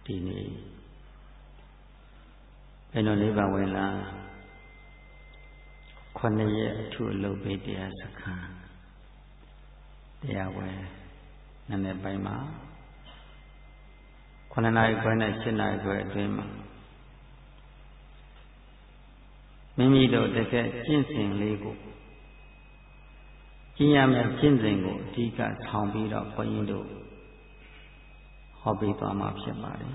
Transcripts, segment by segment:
ဒီနေ့ဘယ်လိုလေးပါဝင်လာ9ရက်အထူးအလုပ်ပေးတရားစခန်းတရားဝယ်နည်းနည်းပိုင်းမှာ9နာရီခွဲနဲ့10နာရီခွဲအတွင်းမှာမိမိတို့တကယ်ကျင့်စဉ်လေးကိုကျင့်ရမယ့်ကျင့်စဉ်ကိုအဓိကဆောင်ပြီးတော့ဘုန်းကြီးတို့ဟောပေးသွားမှာဖြစ်ပါတယ်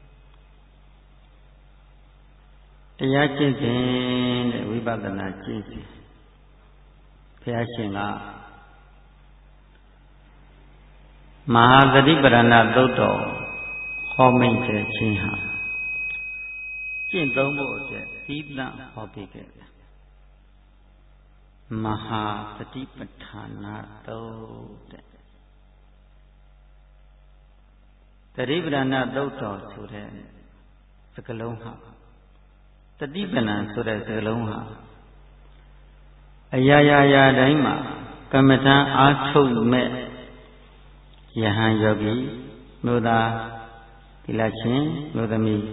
တရားကျင့်စဉ်တဲ့ဝိပဿနာကျင့်စဉ်ဘုရားရှင်ကမဟာသတိပဋ္ဌာန်သုတ်တော်ဟောမိန့်ခဲ့ခြင်းဟာကျင့်သုံးဖို့အတွက်သီးသန့်ဟောပေးခဲ့တယ်မဟာသတိပဋ္ဌာန်သုတ်တဲ့သတိပဋ္ဌာန်သုတ်တော်ဆိုတဲ့စကားလုံးဟာတတိပဏံဆိုတဲ့စကားလုံးဟာအရာရာတိုင်းမှာကမ္မထံအားထုတ်မဲ့ယဟန်ယောဂီမြို့သားသီလရှင်မြို့သမီး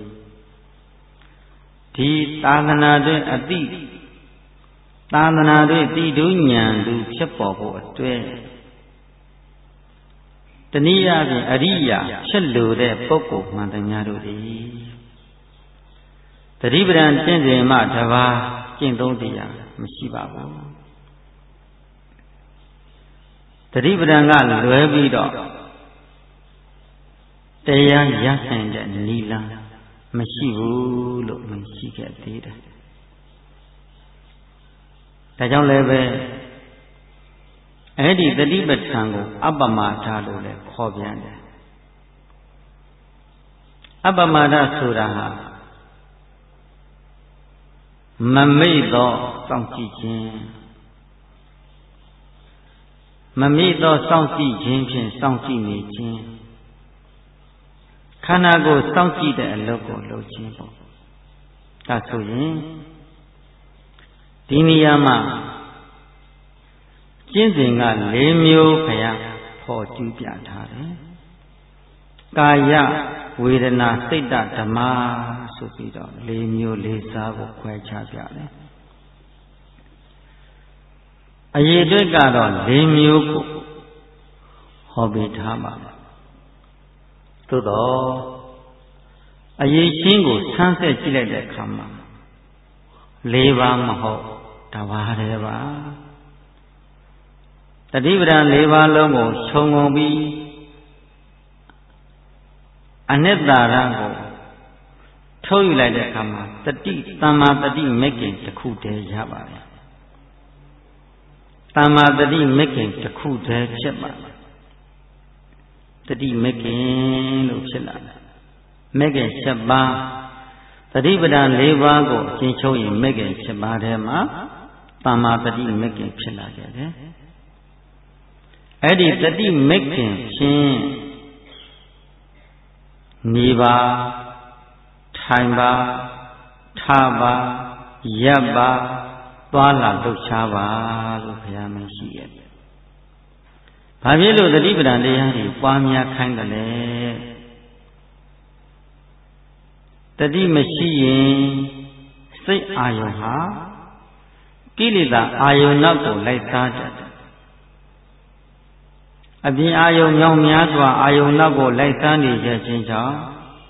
ဒီသာသနာတွင်အတိသာသနာတွင်တိတုဉာဏ်သူဖြစ်ပေါ်ဖို့အတွက်တနည်းအားဖြင့်အရိယာဖြစ်လိုတဲ့ပုဂ္ဂိုလ်မှန်တယ်များတို့သည်သတိပဋ္ဌာန်ကျင့်စဉ်မှတပါးကျင့်သုံးတရားမရှိပါဘူးသတိပဋ္ဌာန်ကလွဲပြီးတော့တရားရနိုင်တဲ့နိလန်းမရှိဘူးလို့မရှိခဲ့သေးတယ်ဒါကြောင့်လည်းပဲအဲ့ဒီသတိပဋ္ဌာန်ကိုအပ္ပမဒလို့လည်းခေါ်ပြန်တယ်အပ္ပမဒဆိုတာဟာမမေ့သောစောင့်ကြည့်ခြင်းမမေ့သောစောင့်ကြည့်ခြင်းဖြင့်စောင့်ကြည့်နေခြင်းခန္ဓာကိုယ်စောင့်ကြည့်တဲ့အလုပ်ကိုလုပ်ခြင်းပေါ့ဒါဆိုရင်ဒီနေရာမှာကျင့်စဉ်က4မျိုးခရဖော်ကျူးပြထားတယ်ကာယဝေဒနာစိတ်ဓမ္မဆိုပြီးတော့4မျိုး4စားကိုခွဲခြားပြတယ်အရေးအတွက်ကတော့4မျိုးကိုဟောပေးထားပါမယ်သို့တော့အရေးချင်းကိုဆန်းဆက်ကြည့်လိုက်တဲ့အခါမှာ4ပါးမဟုတ်တပါးတည်းပါတတိပဒံ4ပါးလုံးကိုခြုံငုံပြီးအနှစ်သာရကိုထုတ်ယူလိုက်တဲ့အခါမှာတတိသမ္မာတတိမဂ္ဂင်တစ်ခုတည်းရပါတယ်သမ္မာတတိမဂ္ဂင်တစ်ခုတည်းဖြစ်ပါတယ်တတိမဂ္ဂင်လို့ဖြစ်လာတယ်မဂ္ဂင်7ပါးတတိပဒံ4ပါးကိုအချင်းချုပ်ရင်မဂ္ဂင်7ပါးထဲမှာသမ္မာတတိမဂ္ဂင်ဖြစ်လာခဲ့တယ်အဲ့ဒီတတိမဂ္ဂင်ဖြင့်နေပါထိုင်ပါထားပါရပ်ပါသွားလာလှုပ်ရှားပါလို့ဘုရားမရှိရဲ့။ဘာဖြစ်လို့တတိပဒံတရားတွေပွားများခိုင်းတယ်လဲ။တတိမရှိရင်စိတ်အာယုံဟာကိလေသာအာယုံနောက်ကိုလိုက်စားတတ်တယ်။အပြင်အာယုံမြောင်များစွာအာယုံနောက်ကိုလိုက်စားနေခြင်းကြောင့်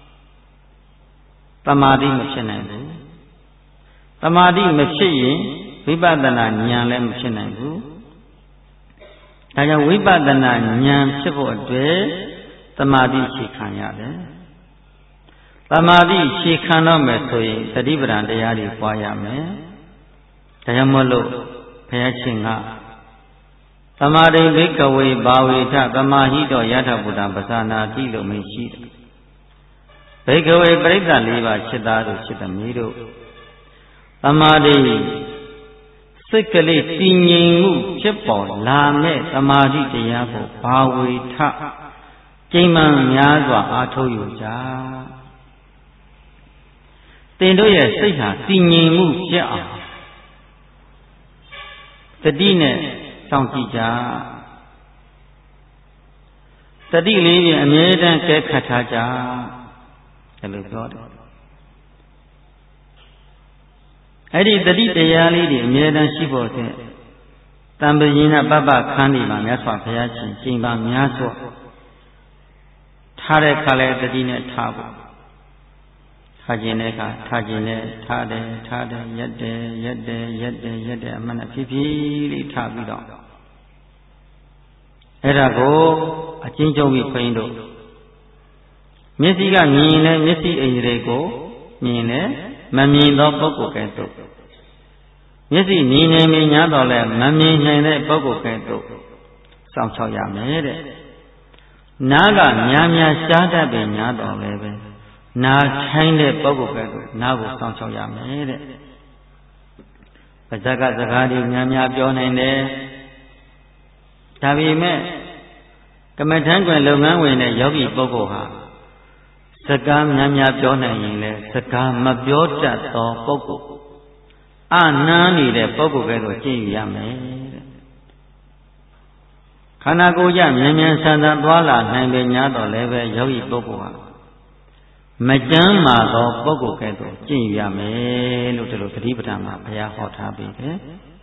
သမာဓိမဖြစ်နိုင်ဘူးသမာဓိမဖြစ်ရင်ဝိပဿနာဉာဏ်လည်းမဖြစ်နိုင်ဘူးဒါကြောင့်ဝိပဿနာဉာဏ်ဖြစ်ဖို့အတွက်သမာဓိရှိခံရတယ်သမာဓိရှိခံတော့မယ်ဆိုရင်သတိပဋ္ဌာန်တရားတွေပွားရမယ်ဒါကြောင့်မို့လို့ဘုရားရှင်ကသမာဓိဘိကဝေဘာဝေထသမာဟိတောယထဗုဒ္ဓပသနာတိလို့မရှိတယ်ဘိကဝေပရိစ္ဆ4ပါးจิตသားတို့จิตသမီးတို့သမာဓိစိတ်ကလေးတည်ငြိမ်မှုဖြစ်ပေါ်လာမဲ့သမာဓိတရားကိုဘာဝေထကျိမ်းမှန်များစွာအားထုတ်ယူကြသင်တို့ရဲ့စိတ်ဟာတည်ငြိမ်မှုဖြစ်အောင်တတိနဲ့စောင့်ကြည့်ကြတတိလေးဖြင့်အမြဲတမ်းကဲခတ်ထားကြလို့ပြောတယ်အဲ့ဒီတတိတရားလေးတွေအမြဲတမ်းရှိဖို့တဲ့တံပယင်းနဲ့ပပခန်းဒီမှာမြတ်စွာဘုရားရှင်ကျင့်ပါများစွာထားတဲ့ခါလဲတတိနဲ့ထားဖို့ထားခြင်းတဲ့အခါထားခြင်းနဲ့ထားတယ်ရက်တယ်အမှန်နဲ့ဖြည်းဖြည်းလေးထားပြီးတော့အဲ့ဒါကိုအချင်းချင်းပြီးခွင်းတို့မျက်စိကမြင်လဲမျက်စိအိမ်တွေကိုမြင်လဲမမြင်သောပုဂ္ဂိုလ်ကဲ့သို့မျက်စိမြင်နေမြင်ညာတော့လဲမမြင်နိုင်တဲ့ပုဂ္ဂိုလ်ကဲ့သို့စောင့်ရှောက်ရမယ်တဲ့နားကများများရှားတတ်ပေညာတော့လဲပဲနားထိုင်းတဲ့ပုဂ္ဂိုလ်ကဲ့သို့နားကိုစောင့်ရှောက်ရမယ်တဲ့ပါဇက်ကစကားတွေများများပြောနိုင်တယ်ဒါပေမဲ့ကမ္မထမ်းကွယ်လုပ်ငန်းဝင်တဲ့ယောဂီပုဂ္ဂိုလ်ဟာစကားများများပြောနိုင်ရင်လည်းစကားမပြောတတ်သောပုဂ္ဂိုလ်အနားနေတဲ့ပုဂ္ဂိုလ်ကဲ့သို့ကျင့်ယူရမယ်တဲ့ခန္ဓာကိုယ်ကြမြန်မြန်ဆန်ဆန်သွားလာနိုင်ပေ냐တော့လည်းပဲယောဂီပုဂ္ဂိုလ်ဟာမကြမ်းမာသောပုဂ္ဂိုလ်ကဲ့သို့ကျင့်ယူရမယ်လို့ဒီလိုသတိပဋ္ဌာန်မှာဘုရားဟောထားပေးတယ်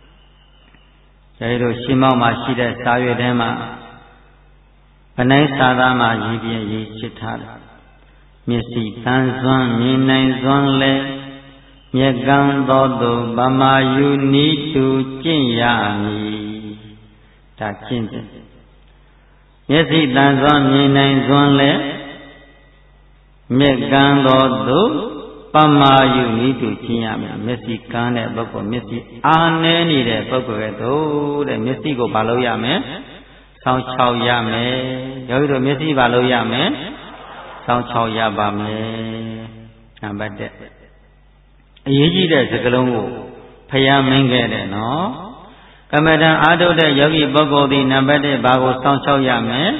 အဲဒီလိုရှင်းမောက်မှာရှိတဲ့စာရွက်ထဲမှာဗနိုင်စာသားမှာရေးပြရေးချစ်ထားတယ်မျက်စိတန်စွမ်းမြင်နိုင်စွမ်းလဲမျက်ကံသောသူဗမာယူနီးသူကျင့်ရမည်ဒါကျင့်တယ်မျက်စိတန်စွမ်းမြင်နိုင်စွမ်းလဲမျက်ကံသောသူပမာယူနီးသူကျင့်ရမယ်မျက်စိကန်းတဲ့ပုဂ္ဂိုလ်မျက်စိအာနဲနေတဲ့ပုဂ္ဂိုလ်ရဲ့သို့တဲ့မျက်စိကိုဘာလို့ရမယ်ဆောင်းချောက်ရမယ်ယောဂီတို့မျက်စိဘာလို့ရမယ်ဆောင်းချောက်ရပါမယ်နံပါတ်1အရေးကြီးတဲ့စကားလုံးကိုဖျားမင်းခဲ့တယ်နော်ကမ္မဋ္ဌာန်းအားထုတ်တဲ့ယောဂီပုဂ္ဂိုလ်ဒီနံပါတ်1ဘာကိုစောင့်ချောက်ရမယ်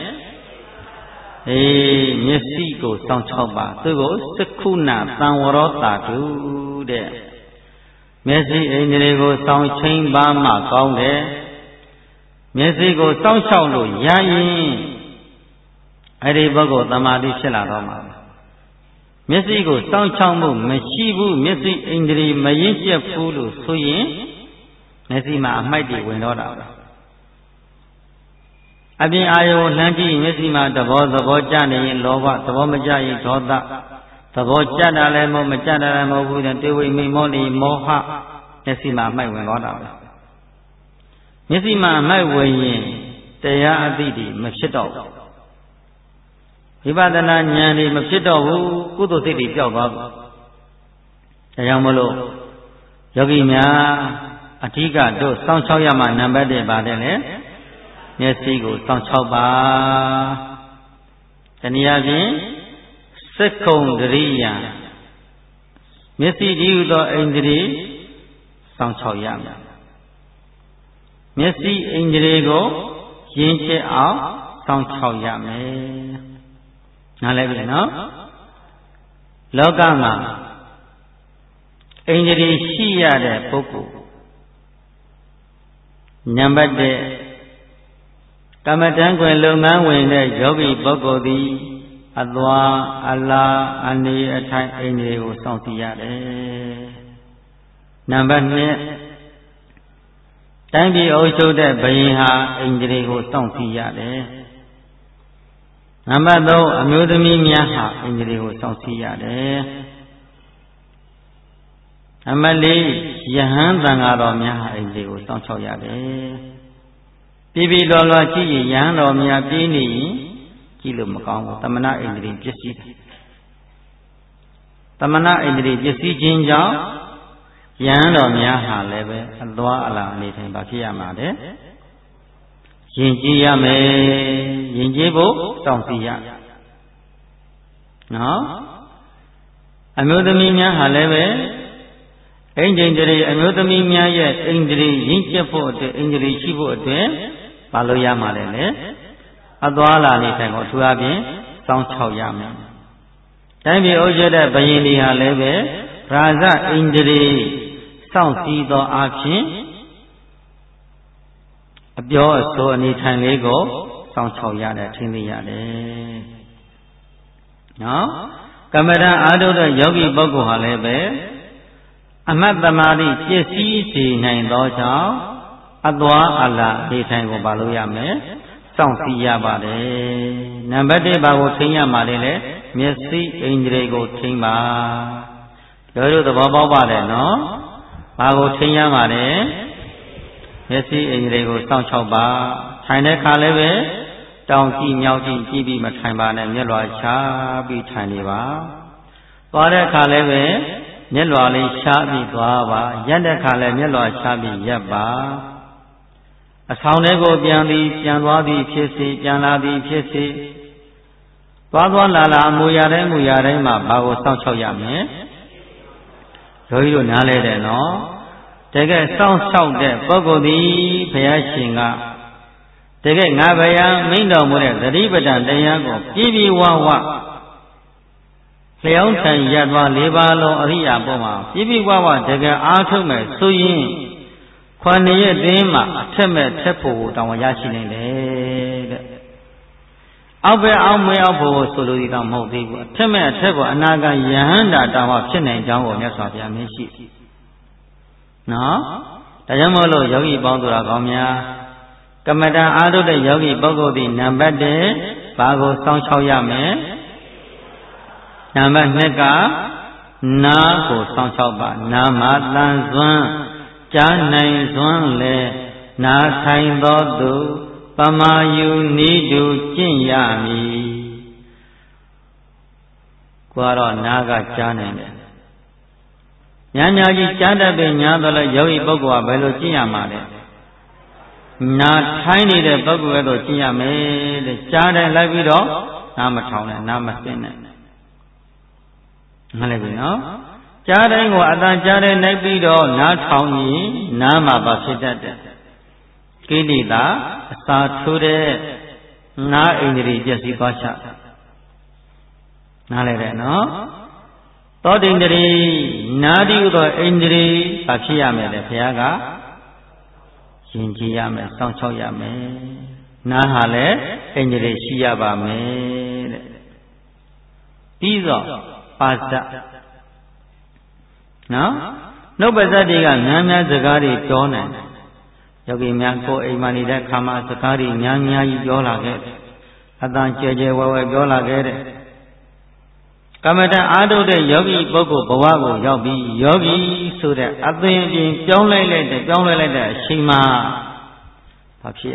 မျက်စိကိုစောင့်ချောက်ပါသူကိုစက္ခုဏသံဝရောတာတုတဲ့မျက်စိအိန္ဒြေကိုစောင့်ချိန်ပါမှကောင်းတယ်မျက်စိကိုစောင့်ရှောက်လို့ရရင်အဲ့ဒီပုဂ္ဂိုလ်သမာဓိဖြစ်လာတော့မှာမျက်စိကိုစောင့်ချောက်မှုမရှိဘူးမျက်စိအိန္ဒြေမရင့်ကျက်ဘူးလို့ဆိုရင်မျက်စိမှာအမိုက်တွေဝင်တော့တာပဲအပြင်အာယုံလှမ်းကြည့်မျက်စိမှာသဘောကျနေရင်လောဘသဘောမကျရင်ဒေါသသဘောကျတာလည်းမကျတာလည်းမဟုတ်ဘူးတေဝိမိမောနေမောဟမျက်စိမှာအမိုက်ဝင်တော့တာပဲမျက်စိမှာအမိုက်ဝင်ရင်တရားအသိတွေမဖြစ်တော့ဘူးဝိပဿနာဉာဏ်တွေမဖြစ်တော့ဘူးကုသိုလ်စိတ်တွေပျောက်သွားပြီဒါကြောင့်မလို့ယောဂီများအဓိကတို့စောင့်ချောက်ရမှနံပါတ်1ပါတယ်လေမျက်စိကိုစောင့်ချောက်ပါတနည်းအားဖြင့်စက္ခုံတရိယာမျက်စိဒီဟုသောအိန္ဒြေစောင့်ချောက်ရမယ်မျက်စိအိန္ဒြေကိုရင်းချအောင်စောင့်ချောက်ရမယ်နားလည်ပြီနော်လောကမှာအိန္ဒြေရှိရတဲ့ပုဂ္ဂိုလ်နံပါတ်1ကမ္မဋ္ဌာန်းကွယ်လုပ်ငန်းဝင်တဲ့ယောဂီပုဂ္ဂိုလ်သည်အသွားအလာအနေအထိုင်အိန္ဒြေကိုစောင့်သိရတယ်နံပါတ်2တိုင်းပြည်အုပ်ချုပ်တဲ့ဘုရင်ဟာအိန္ဒြေကိုစောင့်သိရတယ်နံပါတ်3အမျိုးသမီးများဟာအိန္ဒြေကိုစောင့်သိရတယ်နံပါတ်4ယဟန်သံဃာတော်များဟာအိန္ဒြေကိုစောင့်ချောက်ရတယ်ပြည်လောလောကြည့်ရင်ယဟန်တော်များပြေးနေရင်ကြည့်လို့မကောင်းဘူးတမနာအိန္ဒြေပစ္စည်းတမနာအိန္ဒြေပစ္စည်းခြင်းကြောင့်ယဟန်တော်များဟာလည်းပဲအသွားအလာအနေထိုင်ပါဖြစ်ရမှာတဲ့ယဉ်ကျေးရမယ်ယဉ်ကျေးဖို့စောင့်သိရနော်အမျိုးသမီးများဟာလည်းပဲအိန္ဒြေအမျိုးသမီးများရဲ့အိန္ဒြေရင့်ကျက်ဖို့အတွက်အိန္ဒြေရှိဖို့အတွက်ဘာလို့ရမှာလဲအသွားလာနေထိုင်ဖို့သူအပြင်စောင့်ချောက်ရမယ်တိုင်းပြည်အုပ်ချုပ်တဲ့ဘုရင်တွေဟာလည်းပဲရာဇအိန္ဒြေစောင့်စည်းသောအဖြစ်အပြောအဆိုအနေထိုင်လေးကိုစောင့်ချောက်ရတယ်ထင်သိရတယ်နော်ကမ္မဋ္ဌာန်းအားထုတ်တဲ့ယောဂီပုဂ္ဂိုလ်ဟာလည်းပဲအမတ်သမာဓိပြည့်စည်စေနိုင်သောကြောင့်အသွားအလာနေထိုင်ကိုပါလို့ရမယ်စောင့်စည်းရပါတယ်နံပါတ်1ဘာကိုထိန်းရမှာလဲမျက်စိအိန္ဒြေကိုထိန်းပါတို့သဘောပေါက်ပါတယ်နော်ဘာကိုထိန်းရမှာလဲမျက်စိအိန္ဒြေကိုစောင့်ရှောက်ပါထိုင်တဲ့ခါလည်းပဲတောင်ကြည့်မြောက်ကြည့်ကြည့်ပြီးမထိုင်ပါနဲ့မျက်လွှာချပြီးထိုင်နေပါသွားတဲ့ခါလည်းပဲမျက်လွှာလေးချပြီးသွားပါရက်တဲ့ခါလည်းမျက်လွှာချပြီးရက်ပါအဆောင်တွေကိုပြန်ပြီးပြန်သွားပြီးဖြစ်စေပြန်လာပြီးဖြစ်စေသွားသွားလာလာအမူအရာတိုင်းမှာဘာကိုစောင့်ရှောက်ရမလဲယောဂီတို့နားလဲတယ်နော်တကယ်စောင့်ရှောက်တဲ့ပုဂ္ဂိုလ်သည်ဘုရားရှင်ကတကယ်ငါဘုရားမိန့်တော်မူတဲ့သတိပဋ္ဌာန်တရားကိုပြည့်ပြည့်ဝဝလျောင်းထိုင်ရသွား၄ပါးလုံးအရိယာပေါ်မှာပြည့်ပြည့်ဝဝတကယ်အားထုတ်မယ်ဆိုရင်9ရက်တွင်မှအထက်မဲ့ထက်ဖို့တောင်းရရှိနိုင်တယ်တဲ့အောက်ပဲအောက်မွေးအောက်ဖို့ဆိုလိုသည်တော့မဟုတ်သေးဘူးအထက်မဲ့အထက်ဖို့အနာဂတ်ယဟန္တာတောင်းဖြစ်နိုင်ကြောင်းကိုမြတ်စွာဘုရားမြင်ရှိနော်ဒါကြောင့်မို့လို့ယောဂီပေါင်းသူတော်ကောင်းများကမ္မဋ္ဌာန်းအားထုတ်တဲ့ယောဂီပုဂ္ဂိုလ်ဒီနံပါတ်1ဘာကိုစောင့်ရှောက်ရမလဲနံပါတ်2ကနာကိုစောင့်ရှောက်ပါနာမှာတန်စွမ်းကြားနိုင်စွမ်းလဲနာထိုင်သောသူပမာယူနိတုကျင့်ရမည်ကိုကတော့နာကကြားနိုင်တယ်ညာညာကြီးကြားတတ်ပေညာတော့လဲယောဂီပုဂ္ဂိုလ်ကဘယ်လိုကျင့်ရမှာလဲနာထိုင်းနေတဲ့ပုဂ္ဂိုလ်ရဲ့တော့ကျင့်ရမယ်တဲ့ကြားတယ်လိုက်ပြီးတော့နာမထောင်နဲ့နာမစင်းနဲ့မှတ်လိုက်ပြီနော်ကြားတိုင်းကိုအတန်ကြားတဲ့နိုင်ပြီးတော့နားထောင်ရင်နားမှာပါဖြစ်တတ်တယ်ကိလေသာအစာထိုးတဲ့နားအိန္ဒြေပျက်စီးသွားချနားလဲတယ်နော်သောတိန္ဒြေနာတိဥသောအိန္ဒြေဘာဖြစ်ရမယ်လဲဘုရားကယဉ်ကျေးရမယ်စောင့်ရှောက်ရမယ်နားဟာလည်းအိန္ဒြေရှိရပါမယ်တဲ့ပြီးတော့ပါဇတ်နော်နှုတ်ပါဇတ်တွေကများများစကားတွေပြောနိုင်တယ်ယောဂီများကိုယ်အိမ်မှာနေတဲ့ခါမှာစကားတွေများများကြီးပြောလာခဲ့တယ်အတန်ကျဲကျဲဝဲဝဲပြောလာခဲ့တယ်ကမ္မဋ္ဌာန်းအားထုတ်တဲ့ယောဂီပုဂ္ဂိုလ်ဘဝကိုရောက်ပြီးယောဂီဆိုတဲ့အသင်အပြင်ပြောင်းလဲလိုက်တဲ့အချိန်မှာဘာဖြစ်ရ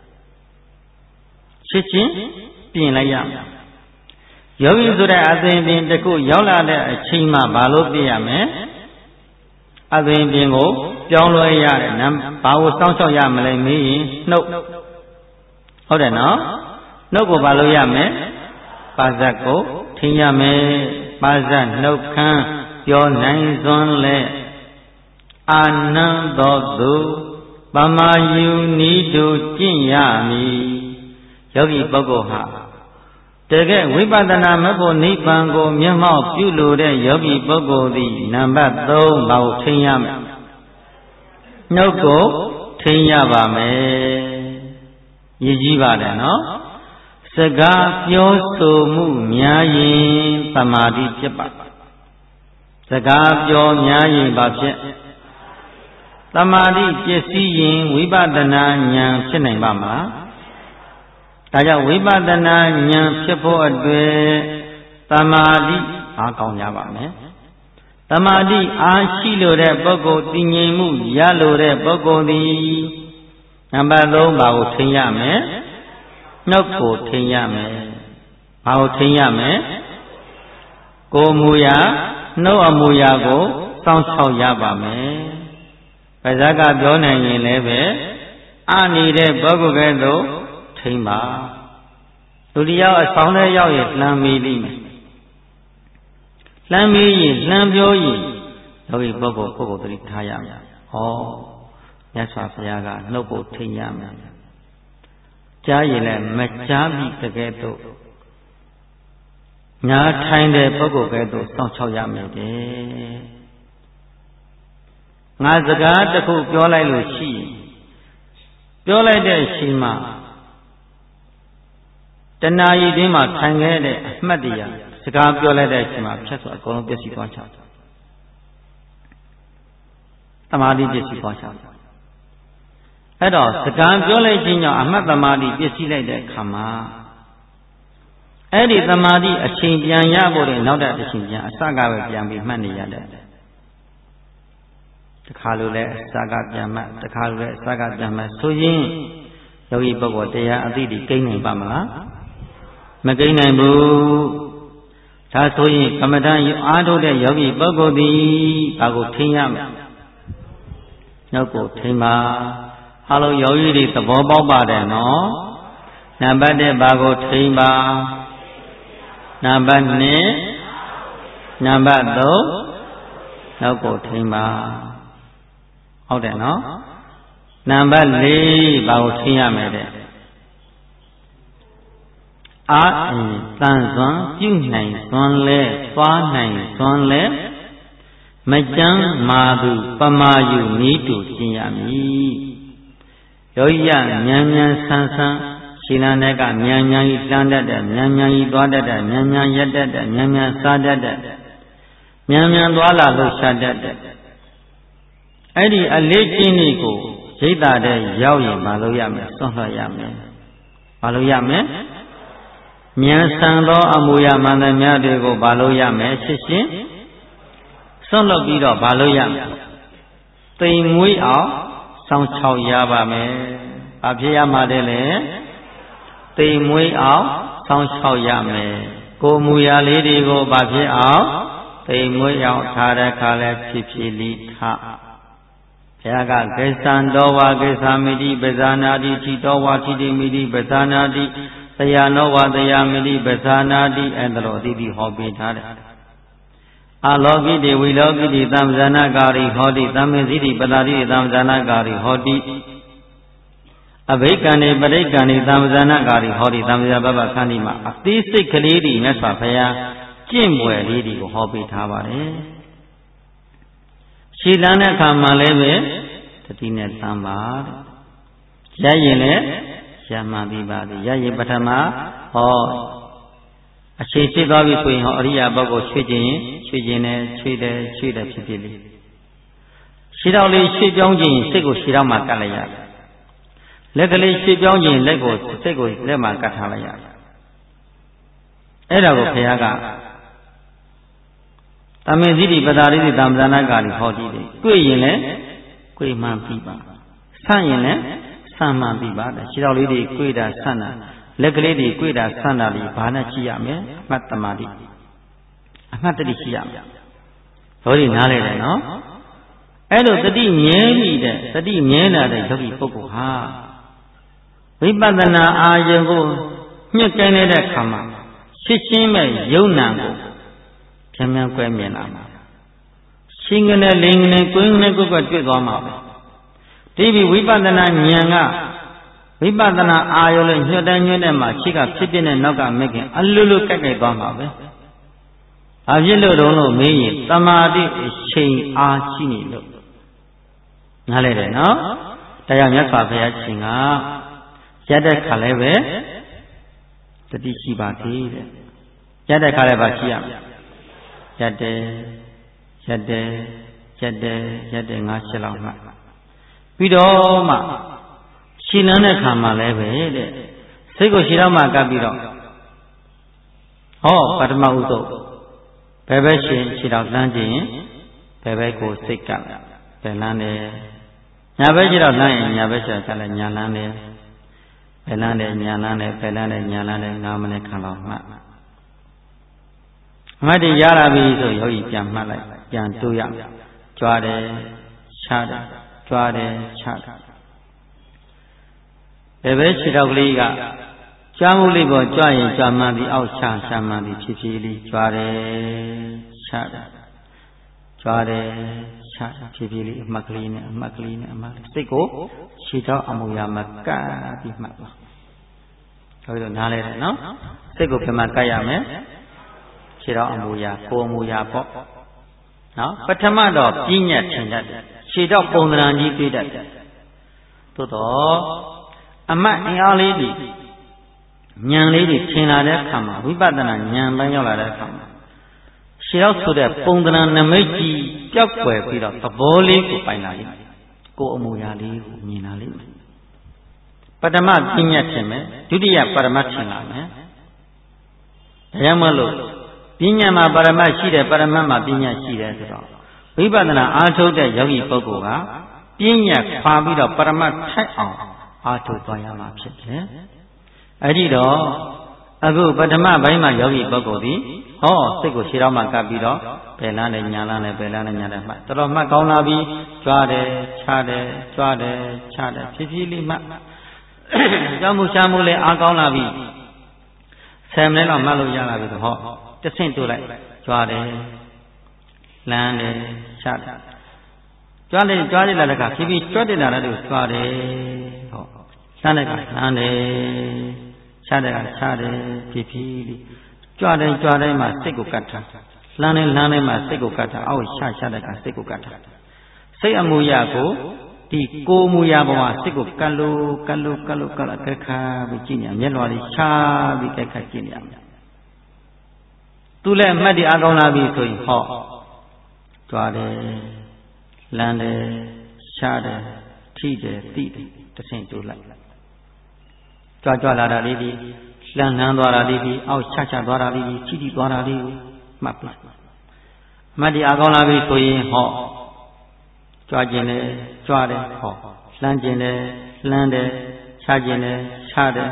ချက်ချင်းပြင်လိုက်ရမယ်ယောဂီဆိုတဲ့အသင်အပြင်တစ်ခုရောက်လာတဲ့အချိန်မှာဘာလို့ပြရမလဲအသင်အပြင်ကိုပြောင်းလဲရတယ်ဘာကိုစောင့်ရှောက်ရမလဲမေးရင်နှုတ်ဟုတ်တယ်နော်နှုတ်ကိုဘာလို့ရမလဲပါဇတ်ကိုထင်ရမယ်ပါဇတ်နှုတ်ခမ်းပြောနိုင်စွမ်းလဲအာနန္တောသူပမာယူနိတုကျင့်ရမည်ယောဂီပုဂ္ဂိုလ်ဟာတကယ်ဝိပဿနာမဖို့နိဗ္ဗာန်ကိုမျက်မှောက်ပြုလိုတဲ့ယောဂီပုဂ္ဂိုလ်သည်နံပါတ်3ဘာကိုထင်ရမလဲနှုတ်ကိုထင်ရပါမယ်ရည်ကြီးပါတယ်နော်စကားပြောဆိုမှုများရင်သမာဓိဖြစ်ပါစကားပြောများရင်ဘာဖြစ်သမာဓိပျက်စီးရင်ဝိပဿနာဉာဏ်ဖြစ်နိုင်ပါမလားဒါကြောင့်ဝိပဿနာဉာဏ်ဖြစ်ဖို့အတွက်သမာဓိအားကောင်းကြပါမယ်သမာဓိအားရှိလို့တဲ့ပုဂ္ဂိုလ်တည်ငြိမ်မှုရလို့တဲ့ပုဂ္ဂိုလ်သည်နံပါတ်3ဘာကိုထင်ရမလဲနှုတ်ကိုထင်ရမယ်ဘာကိုထင်ရမယ်ကိုယ်မူရာနှုတ်အမူအရာကိုစောင့်ရှောက်ရပါမယ်။ပါဇက်ကပြောနိုင်ရင်လည်းပဲအနေတဲ့ပုဂ္ဂိုလ်ကဲ့သို့ထိမ့်ပါ။လူတယောက်အဆောင်ထဲရောက်ရင်လှမ်းမေးလိမ့်မယ်။လှမ်းမေးရင်လှမ်းပြောရင်ယောဂီပုဂ္ဂိုလ်သတိထားရမယ်။ဟောမြတ်စွာဘုရားကနှုတ်ကိုထိမ့်ရမယ်။ကြားရင်လည်းမကြားပြီးတကယ်တော့ညာထိုင်တဲ့ပုဂ္ဂိုလ်ကဲ့သို့စောင့်ရှောက်ရမယ်တဲ့ငါစကားတစ်ခုပြောလိုက်လို့ရှိရင်ပြောလိုက်တဲ့အချိန်မှာတဏှာကြီးတင်းမှာထိုင်ခဲ့တဲ့အမှတ်တရားစကားပြောလိုက်တဲ့အချိန်မှာဖြတ်ဆိုအကုန်လုံးပျက်စီးသွားချသမာဓိပျက်စီးသွားချအဲ့တော့စကားပြောလိုက်ခြင်းကြောင့်အမှတ်သမာဓိပျက်စီးလိုက်တဲ့အခါမှာအဲ့ဒီသမာဓိအချိန်ပြန်ရဖို့တဲ့နောက်တစ်ချိန်ပြန်အစကပဲပြန်ပြီးမှတ်နေရတယ်တခါလိုလဲအစကပြန်မှတ်တခါလိုလဲအစကပြန်မှတ်ဆိုရင်ယောဂီပုဂ္ဂိုလ်တရားအသိတိကိန်းနိုင်ပါမလားမကိန်းနိုင်ဘူးဒါဆိုရင်ကမ္မဋ္ဌာန်းအားထုတ်တဲ့ယောဂီပုဂ္ဂိုလ်သည်ဘာကိုထိန်းရမလဲနှုတ်ကိုထိန်းပါအားလုံးယောဂီတွေသဘောပေါက်ပါတယ်နော်နံပါတ်1ဘာကိုထိန်းပါနံပါတ်2နံပါတ်3နှုတ်ကိုထိန်းပါဟုတ်တယ်နော်နံပါတ်4ဘာကိုထိန်းရမယ်တဲ့အာအင်တန်စွမ်းပြုနိုင်စွမ်းလဲသွားနိုင်စွမ်းလဲမကြမ်းမာသူပမာယူနီးတူကျင့်ရမည်ယောဂီရမြန်မြန်ဆန်းဆန်းရှင်းလန်းတဲ့ကမြန်မြန်ကြီးလှမ်းတတ်တယ်မြန်မြန်ကြီးသွားတတ်တယ်မြန်မြန်ရက်တတ်တယ်မြန်မြန်စားတတ်တယ်မြန်မြန်သွားလာလှုပ်ရှားတတ်တယ်အဲ့ဒီအလေးကျင့်လေးကိုရိတ်တာတဲ့ရောက်ရင်မလုပ်ရမယ်စွန့်လွှတ်ရမယ်မလုပ်ရမယ်မြန်ဆန်သောအမူအရာမှန်သမျှတွေကိုမလုပ်ရမယ်ရှင်းရှင်းစွန့်လွှတ်ပြီးတော့မလုပ်ရမယ်တိမ်မွေးအောင်စောင့်ချောက်ရပါမယ်ဘာဖြစ်ရမှာလဲတိမ်မွေးအောင်စောင့်ချောက်ရမယ်ကိုယ်မူအရာလေးတွေကိုဘာဖြစ်အောင်တိမ်မွေးအောင်ထားတဲ့အခါလဲဖြစ်ဖြစ်လိထဘုရားကကိစ္ဆံတော်ဝါကိစ္ဆာမိတိပဇာနာတိထိတော်ဝါထိတိမိတိပဇာနာတိတရားနောဝတရားမိတိပဇာနာတိအဲ့ဒါလိုအတိတိဟောပေးထားတယ်အလောကိတိဝိလောကိတိသံဇာနာကာရိဟောတိသံမေဇိတိပတာတိသံဇာနာကာရိဟောတိအဘိက္ခဏေပရိက္ခဏေသံဇာနာကာရိဟောတိသံဇာဘဘခန္ဒီမှာအသေးစိတ်ကလေးတွေမြတ်စွာဘုရားကျင့်ွယ်လေးတွေကိုဟောပေးထားပါတယ်ရှည်လန်းတဲ့အခါမှာလည်းပဲတတိနဲ့သံပါရရင်လည်းရမှန်ပြီပါသည်ရရင်ပထမဟောအရှိဖြစ်သွားပြီဆိုရင်ဟောအရိယာပုဂ္ဂိုလ်ရွှေ့ခြင်းရွှေ့ခြင်းနဲ့ရွှေ့တယ်ဖြစ်ဖြစ်လေးရှည်တော့လေးရွှေ့ပြောင်းခြင်းစိတ်ကိုရှည်တော့မှကတ်လိုက်ရတယ်လက်ကလေးရွှေ့ပြောင်းခြင်းလက်ကိုစိတ်ကိုလက်မှာကတ်ထားလိုက်ရတယ်အဲ့ဒါကိုဘုရားကတမေဇိတိပတာရိတိသံဇာနာကာရိဟောတိတယ်တွေ့ရင်လည်းတွေ့မှန်ပြီပါဆန့်ရင်လည်းဆန့်မှန်ပြီပါတဲ့ခြေတော်လေးတွေတွေ့တာဆန့်တာလက်ကလေးတွေတွေ့တာဆန့်တာလေးဘာနဲ့ကြည့်ရမလဲအမှတ်တမာတိအမှတ်တတိရှိရမယ်ဘောဒီနားလဲတယ်နော်အဲ့လိုတတိမြဲနေတဲ့တတိမြဲလာတဲ့ယောဂီပုဂ္ဂိုလ်ဟာဝိပဿနာအာရုံကိုညှစ်ကဲနေတဲ့ခါမှာရှင်းရှင်းမဲ့ယုံနာကိုပြန်ပြန်ကွဲမြင်လာမှာရှင်းကနေလင်းကနေကွင်းကနေကွက်ကတွေ့သွားမှာပဲဒီပြီးဝိပဿနာဉာဏ်ကဝိပဿနာအာရုံနဲ့ညှို့တဲ့မှာရှိကဖြစ်ဖြစ်နဲ့နောက်ကမက်ကင်အလွတ်လွတ်ကြိုက်သွားမှာပဲဘာဖြစ်လို့တုံးလို့မေးရင်တမာတိအချိန်အားရှိနေလို့နားလဲတယ်နော်တရားမြတ်စွာဘုရားရှင်ကရတဲ့ခါလဲပဲတတိရှိပါသေးတဲ့ရတဲ့ခါလဲပါရှိရမယ်ရက်တယ်5-7လောက်မှပြီးတော့မှရှင်းလန်းတဲ့ခါမှလည်းပဲတဲ့စိတ်ကိုရှင်းတော့မှကပ်ပြီးတော့ဟောပထမဥစ္စာဘယ်ဘက်ရှင်းတော့လှမ်းခြင်းဘယ်ဘက်ကိုစိတ်ကပ်ဘယ်လန်းတယ်ညာဘက်ရှင်းတော့လှမ်းရင်ညာဘက်ရှင်းကလည်းညာလန်းတယ်ဘယ်လန်းတယ်ညာလန်းတယ်ဘယ်လန်းတယ်ညာလန်းတယ်9မိနစ်ခန့်လောက်မှအမှတ်တရလာပြီဆိုယောဂီပြန်မှတ်လိုက်ပြန်တိုးရကြွားတယ်ချတယ်ကြွားတယ်ချတယ်ဘယ်ပဲခြေထောက်ကလေးကကြွားမှုလေးပေါ်ကြွားရင်ကြွားမှန်ပြီးအောက်ချမှန်ပြီးဖြည်းဖြည်းလေးကြွားတယ်ချတယ်ကြွားတယ်ချဖြည်းဖြည်းလေးအမှတ်ကလေးနဲ့အမှတ်ကလေးနဲ့အမှတ်စိတ်ကိုခြေထောက်အမူအရာမှာကပ်ပြီးမှတ်ပါဆိုတော့နားလဲတယ်နော်စိတ်ကိုပြန်မှကပ်ရမယ်ခြေတော်အမူအရာကိုယ်အမူအရာပေါ့နော်ပထမတော့ပြည့်ညတ်ထင်တတ်တယ်ခြေတော်ပုံသဏ္ဍာန်ကြီးတွေ့တတ်တယ်သို့တော့အမှတ်အင်အားလေးတွေဉာဏ်လေးတွေထင်လာတဲ့အခါမှာဝိပဿနာဉာဏ်ပိုင်းရောက်လာတဲ့အခါမှာရှေ့ရောက်ဆိုတဲ့ပုံသဏ္ဍာန်နမိတ်ကြီးပျောက်ကွယ်ပြီးတော့သဘောလေးကိုပိုင်လာလိမ့်မယ်ကိုယ်အမူအရာလေးကိုမြင်လာလိမ့်မယ်ပထမပညာထင်မယ်ဒုတိယပရမတ်ထင်လာမယ်ဒါကြောင့်မလို့ပညာမှာပရမတ်ရှိတယ်ပရမတ်မှာပညာရှိတယ်ဆိုတော့ဝိပဿနာအားထုတ်တဲ့ယောဂီပုဂ္ဂိုလ်ကပညာခွာပြီးတော့ပရမတ်ထိုက်အောင်အားထုတ်သွားရမှာဖြစ်တယ်အဲ့ဒီတော့အခုပထမပိုင်းမှာယောဂီပုဂ္ဂိုလ်ဒီဟောစိတ်ကိုရှေ့တော်မှာကပ်ပြီးတော့ဘယ်လားနဲ့ညာလားနဲ့ဘယ်လားနဲ့ညာတယ်မှတ်တော်တော်မှတ်ကောင်းလာပြီကြွားတယ်ခြားတယ်ကြွားတယ်ခြားတယ်ဖြည်းဖြည်းလေးမှတ်ကြောင်းမှုရှားမှုလည်းအားကောင်းလာပြီ10မိနစ်လောက်မှတ်လို့ရလာပြီဆိုဟောတဆင့်တိုးလိုက်ကြွားတယ်လမ်းတယ်ခြားတယ်ကြွားတယ်လာတဲ့ကဖြည်းဖြည်းကြွတ်တယ်လာတဲ့ကိုကြွားတယ်ဟောလမ်းတဲ့ကလမ်းတယ်ခြားတယ်ကခြားတယ်ဖြည်းဖြည်းလေးကြွတိုင်းမှာစိတ်ကိုကတ်ထားလမ်းတိုင်းမှာစိတ်ကိုကတ်ထားအောက်ရှာတဲ့ကစိတ်ကိုကတ်ထားစိတ်အမူအရာကိုဒီကိုယ်မူအရာပေါ်မှာစိတ်ကိုကတ်လို့ကက်ခါပြီးကြည့်နေမျက်လွှာလေးချပြီးကက်ခါကြည့်နေရမယ်သူလည်းအမှတ်ဒီအားကောင်းလာပြီဆိုရင်ဟောကြွားတယ်လမ်းတယ်ရှားတယ်ထိတယ်တိတယ်တဆင့်တိုးလိုက်ကြွလာတာလေးဒီလန်းသွားတာလေးဒီအောက်ချသွားတာလေးဒီချီသွားတာလေးကိုမှတ်ပြီအမှတ်ဒီအားကောင်းလာပြီဆိုရင်ဟောကြွခြင်းတယ်ကြွတယ်ဟောလန်းခြင်းတယ်လန်းတယ်ချခြင်းတယ်ချတယ်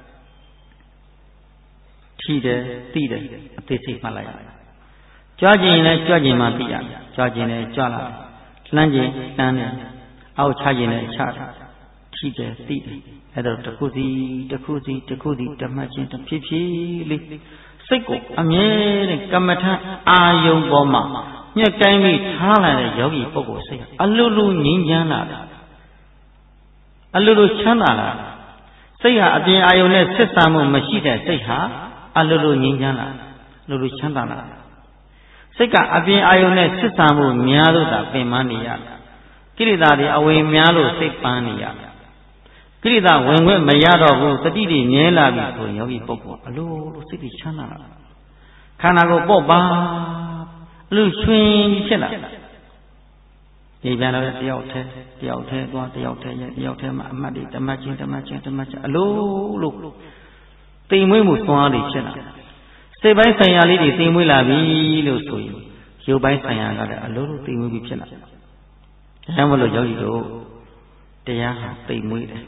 ထိတယ်တိတယ်အသေးစိတ်မှတ်လိုက်ရတယ်ကြွခြင်းလည်းကြွခြင်းမှသိရတယ်ကြွခြင်းလည်းကြွလာလန်းခြင်းလန်းတယ်အောက်ချခြင်းလည်းချတယ်ထိတယ်တိတယ်အဲ့တော့တစ်ခုစီတမှတ်ချင်းတစ်ဖြည်းဖြည်းလေးစိတ်ကိုအမြဲတမ်းကမ္မထအာယုံပေါ်မှာညှက်တိုင်းပြီးထားလာတဲ့ယောဂီပုဂ္ဂိုလ်စိတ်အလိုလိုငြိမ်းချမ်းလာတာအလိုလိုချမ်းသာလာစိတ်ဟာအပြင်အာယုံနဲ့ဆက်ဆံမှုမရှိတဲ့စိတ်ဟာအလိုလိုငြိမ်းချမ်းလာအလိုလိုချမ်းသာလာစိတ်ကအပြင်အာယုံနဲ့ဆက်ဆံမှုများလို့သာပင်ပန်းနေရကိလေသာတွေအဝေများလို့စိတ်ပန်းနေရကိလေသာဝင်ခွင့်မရတော့ဘူးတတိတွေမြဲလာပြီဆိုရင်ယောဂီပုဂ္ဂိုလ်အလိုလိုစိတ်တွေချမ်းသာလာခန္ဓာကိုယ်ပေါ့ပါအလိုရွှင်ဖြစ်လာဒီပြန်တော့တယောက်ထဲသွားတယောက်ထဲမှာအမှတ်တွေတမတ်ချင်းအလိုလိုတိမ်မွေးမှုသွမ်းတွေဖြစ်လာစိတ်ပိုင်းဆိုင်ရာလေးတွေတိမ်မွေးလာပြီလို့ဆိုရင်ရုပ်ပိုင်းဆိုင်ရာကလည်းအလိုလိုတိမ်မွေးပြီးဖြစ်လာဒါကြောင့်မလို့ယောဂီတို့တရားဟာတိမ်မွေးတယ်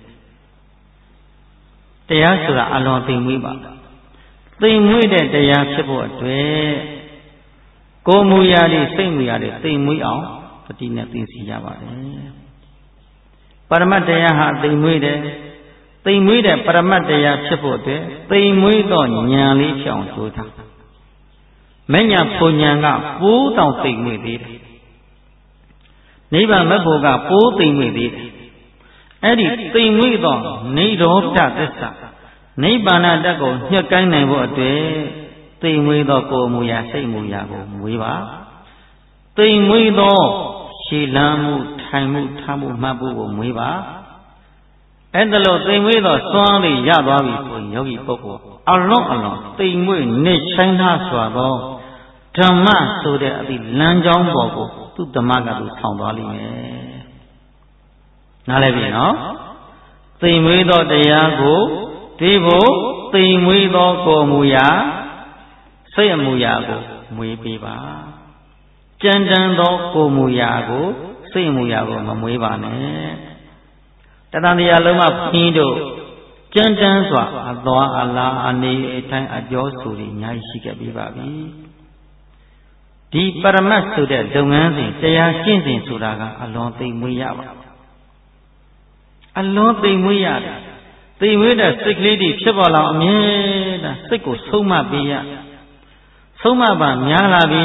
တရားဆိုတာအလွန်သိမ်မွေးပါသိမ်မွေးတဲ့တရားဖြစ်ဖို့အတွက်ကိုယ်မူရာတွေစိတ်မူရာတွေသိမ်မွေးအောင်တတိနဲ့သိစီရပါတယ်ပရမတ်တရားဟာသိမ်မွေးတယ်သိမ်မွေးတဲ့ပရမတ်တရားဖြစ်ဖို့အတွက်သိမ်မွေးသောဉာဏ်လေးဖြစ်အောင်ကြိုးစားမဉ္ဇဉ်ဖုန်ဉာဏ်ကပိုးတောင်သိမ်မွေးသေးတယ်နိဗ္ဗာန်မဖို့ကပိုးသိမ်မွေးသေးတယ်အဲ့ဒီသိမ်မွေးသောနိရောဓသစ္စာနိဗ္ဗာန်တတ်ကိုညှက်ကိုင်းနိုင်ဖို့အတွက်သိမ်မွေးသောကိုယ်မူရာစိတ်မူရာကိုမွေးပါသိမ်မွေးသောရှည်လန်းမှုထိုင်မှုထားမှုမှတ်မှုကိုမွေးပါအဲ့ဒါလို့သိမ်မွေးသောစွမ်းလေးရသွားပြီဆိုရင်ယောဂီပုဂ္ဂိုလ်အလွန်သိမ်မွေးနေချိုင်းထားစွာသောဓမ္မဆိုတဲ့အသည့်လမ်းကြောင်းပေါ်ကိုသူ့ဓမ္မကသူဆောင်သွားလိမ့်မယ်နားလည်ပြီနော်သိမ်မွေးသောတရားကိုဒီဖို့သိမ်မွေးသောကိုယ်မူရာစိတ်အမူအရာကိုမွေးပေးပါကြံတန်းသောကိုယ်မူအရာကိုစိတ်အမူအရာကိုမမွေးပါနဲ့တဏှာတရားလုံးမှာဘုန်းကြီးတို့ကြံတန်းစွာအသွားအလာအနေအထိုင်အပြောဆိုတွေအများကြီးရှိခဲ့ပြီးပါပြီဒီပရမတ်ဆိုတဲ့လုပ်ငန်းစဉ်တရားရှင်းစဉ်ဆိုတာကအလွန်သိမ်မွေးရပါအလွန်သိမ်မွေးရတယ်သိမ်မွေးတဲ့စိတ်ကလေးတွေဖြစ်ပေါ်လာအမြဲတမ်းစိတ်ကိုဆုံးမပေးရဆုံးမပါများလာပြီ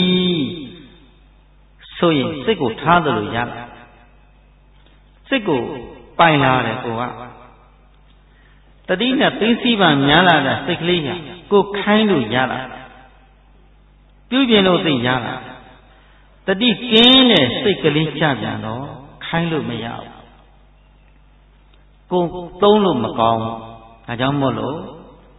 ဆိုရင်စိတ်ကိုထားသလိုရလာစိတ်ကိုပိုင်လာတယ်ကိုကတတိနဲ့သိသိပါများလာတဲ့စိတ်ကလေးကကိုခိုင်းလို့ရလာပြုပြင်လို့သိရလာတတိကင်းတဲ့စိတ်ကလေးကြပြန်တော့ခိုင်းလို့မရဘူးကိုသုံးလို့မကောင်းဘူးဒါကြောင့်မို့လို့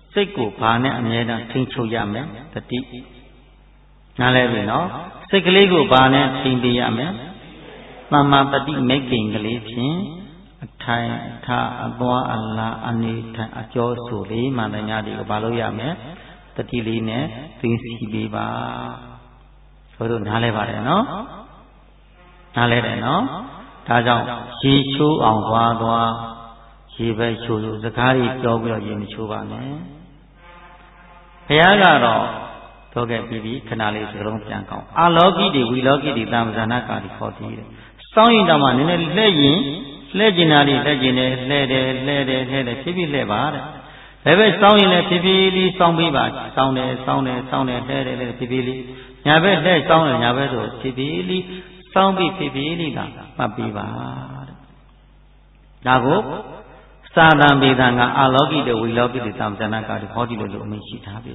စိတ်ကိုဘာနဲ့အမြဲတမ်းထိန်းချုပ်ရမယ်တတိနားလဲပြီနော်စိတ်ကလေးကိုဘာနဲ့ထိန်းပေးရမယ်သမ္မာတတိမိတ်ကိန်ကလေးဖြင့်အထိုင်အထအသွားအလာအနေထိုင်အကျော်ဆိုလေးမှန်တယ်များဒီကိုဘာလို့ရမယ်တတိလေးနဲ့သိစီပေးပါဘုရားနားလဲပါတယ်နော်နားလဲတယ်နော်ဒါကြောင့်ရေချိုးအောင်သွားရေပဲချိုးလို့စကားကြီးပြောပြီးတော့ရေမချိုးပါနဲ့ဘုရားကတော့ပြောခဲ့ပြီးခဏလေးစကလုံးပြန်ကောင်းအာလောကိတွေဝီလောကိတွေတာမဇာနာကာတွေခေါ်တည်တယ်စောင်းရင်တော့မှနည်းနည်းလှဲ့ရင်လှဲ့ကျင်တာတွေလှဲ့ကျင်တယ်လှဲ့တယ်ဖြည်းဖြည်းလှဲ့ပါတဲ့လည်းပဲစောင်းရင်လည်းဖြည်းဖြည်းလေးစောင်းပေးပါစောင်းတယ်လှဲ့တယ်ဖြည်းဖြည်းလေးညာဘက်လှဲ့စောင်းတယ်ညာဘက်ဆိုဖြည်းဖြည်းလေးစောင်းပြီးဖြည်းဖြည်းလေးကမှတ်ပေးပါတဲ့ဒါကိုသာသံပေသံကအာလောကိတဝီလောကိတသံဇဏကာတွေဟောဒီလိုအမိန့်ရှိထားပြီ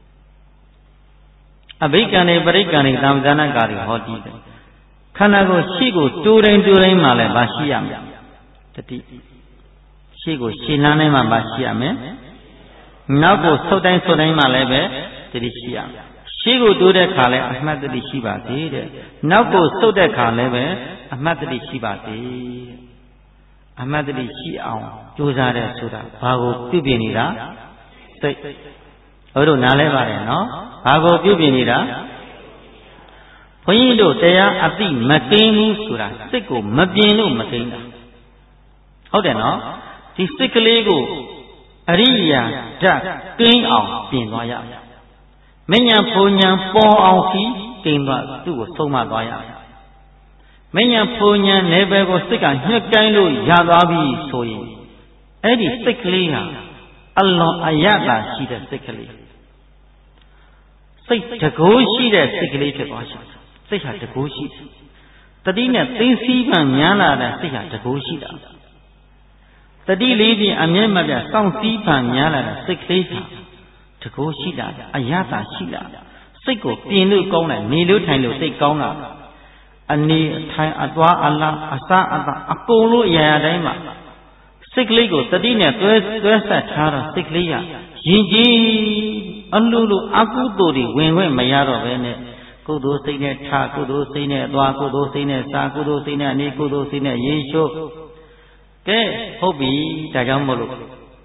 အဘိက္ခံနေပရိက္ခံနေသံဇဏကာတွေဟောဒီတယ်ခန္ဓာကိုယ်ရှိကိုတိုးတိုင်းမှလည်းမရှိရမယ်တတိရှိကိုရှင်းလန်းတိုင်းမှမရှိရမယ်နောက်ကိုဆုတ်တိုင်းမှလည်းပဲတတိရှိရမယ်ရှိကိုတိုးတဲ့ခါလဲအမှတ်တတိရှိပါသေးတဲ့နောက်ကိုဆုတ်တဲ့ခါလည်းပဲအမှတ်တတိရှိပါသေးအမှတ်တတိရှိအောင်ကြိုးစားတဲ့ဆိုတာဘာကိုပြုပြင်နေတာစိတ်ဘုရားနားလဲပါတယ်နော်ဘာကိုပြုပြင်နေတာဘုန်းကြီးတို့တရားအသိမသိဘူးဆိုတာစိတ်ကိုမပြင်လို့မသိတာဟုတ်တယ်နော်ဒီစိတ်ကလေးကိုအရိယာဓာတ်ကင်းအောင်ပြင်သွားရမဉ္ဇဉ်ဘုံဉဏ်ပေါ်အောင်စီကင်းသွားသူ့ကိုဆုံးမသွားရမဉ္ဇဉ်ဘုံဉဏ်နယ်ပယ်ကိုစိတ်ကညှက်ကိုင်းလို့ရသွားပြီဆိုရင်အဲ့ဒီစိတ်ကလေးဟာအလွန်အယတာရှိတဲ့စိတ်ကလေးစိတ်တကိုးရှိတဲ့စိတ်ကလေးဖြစ်သွားရှိစိတ်ဟာတကိုးရှိတတိနဲ့သိသိမှများလာတဲ့စိတ်ဟာတကိုးရှိတာတတိလေးဖြင့်အမြဲမပြတ်စောင့်စည်းမှများလာတဲ့စိတ်ကလေးဟာတကိုးရှိတာအယတာရှိတာစိတ်ကိုပြင်လို့ကောင်းတယ်နေလို့ထိုင်လို့စိတ်ကောင်းတာအနေအထိုင်အသွားအလားအစားအသောအကုန်လို့အရာတိုင်းမှာစိတ်ကလေးကိုတတိနဲ့တွဲဆက်ထားတော့စိတ်ကလေးကယဉ်ကျေးအလိုလိုအကုသိုလ်တွေဝင်ခွင့်မရတော့ဘဲနဲ့ကုသိုလ်စိတ်နဲ့ထားကုသိုလ်စိတ်နဲ့သွားကုသိုလ်စိတ်နဲ့စားကုသိုလ်စိတ်နဲ့အနေကုသိုလ်စိတ်နဲ့ရေချိုးကဲဟုတ်ပြီဒါကြောင့်မို့လို့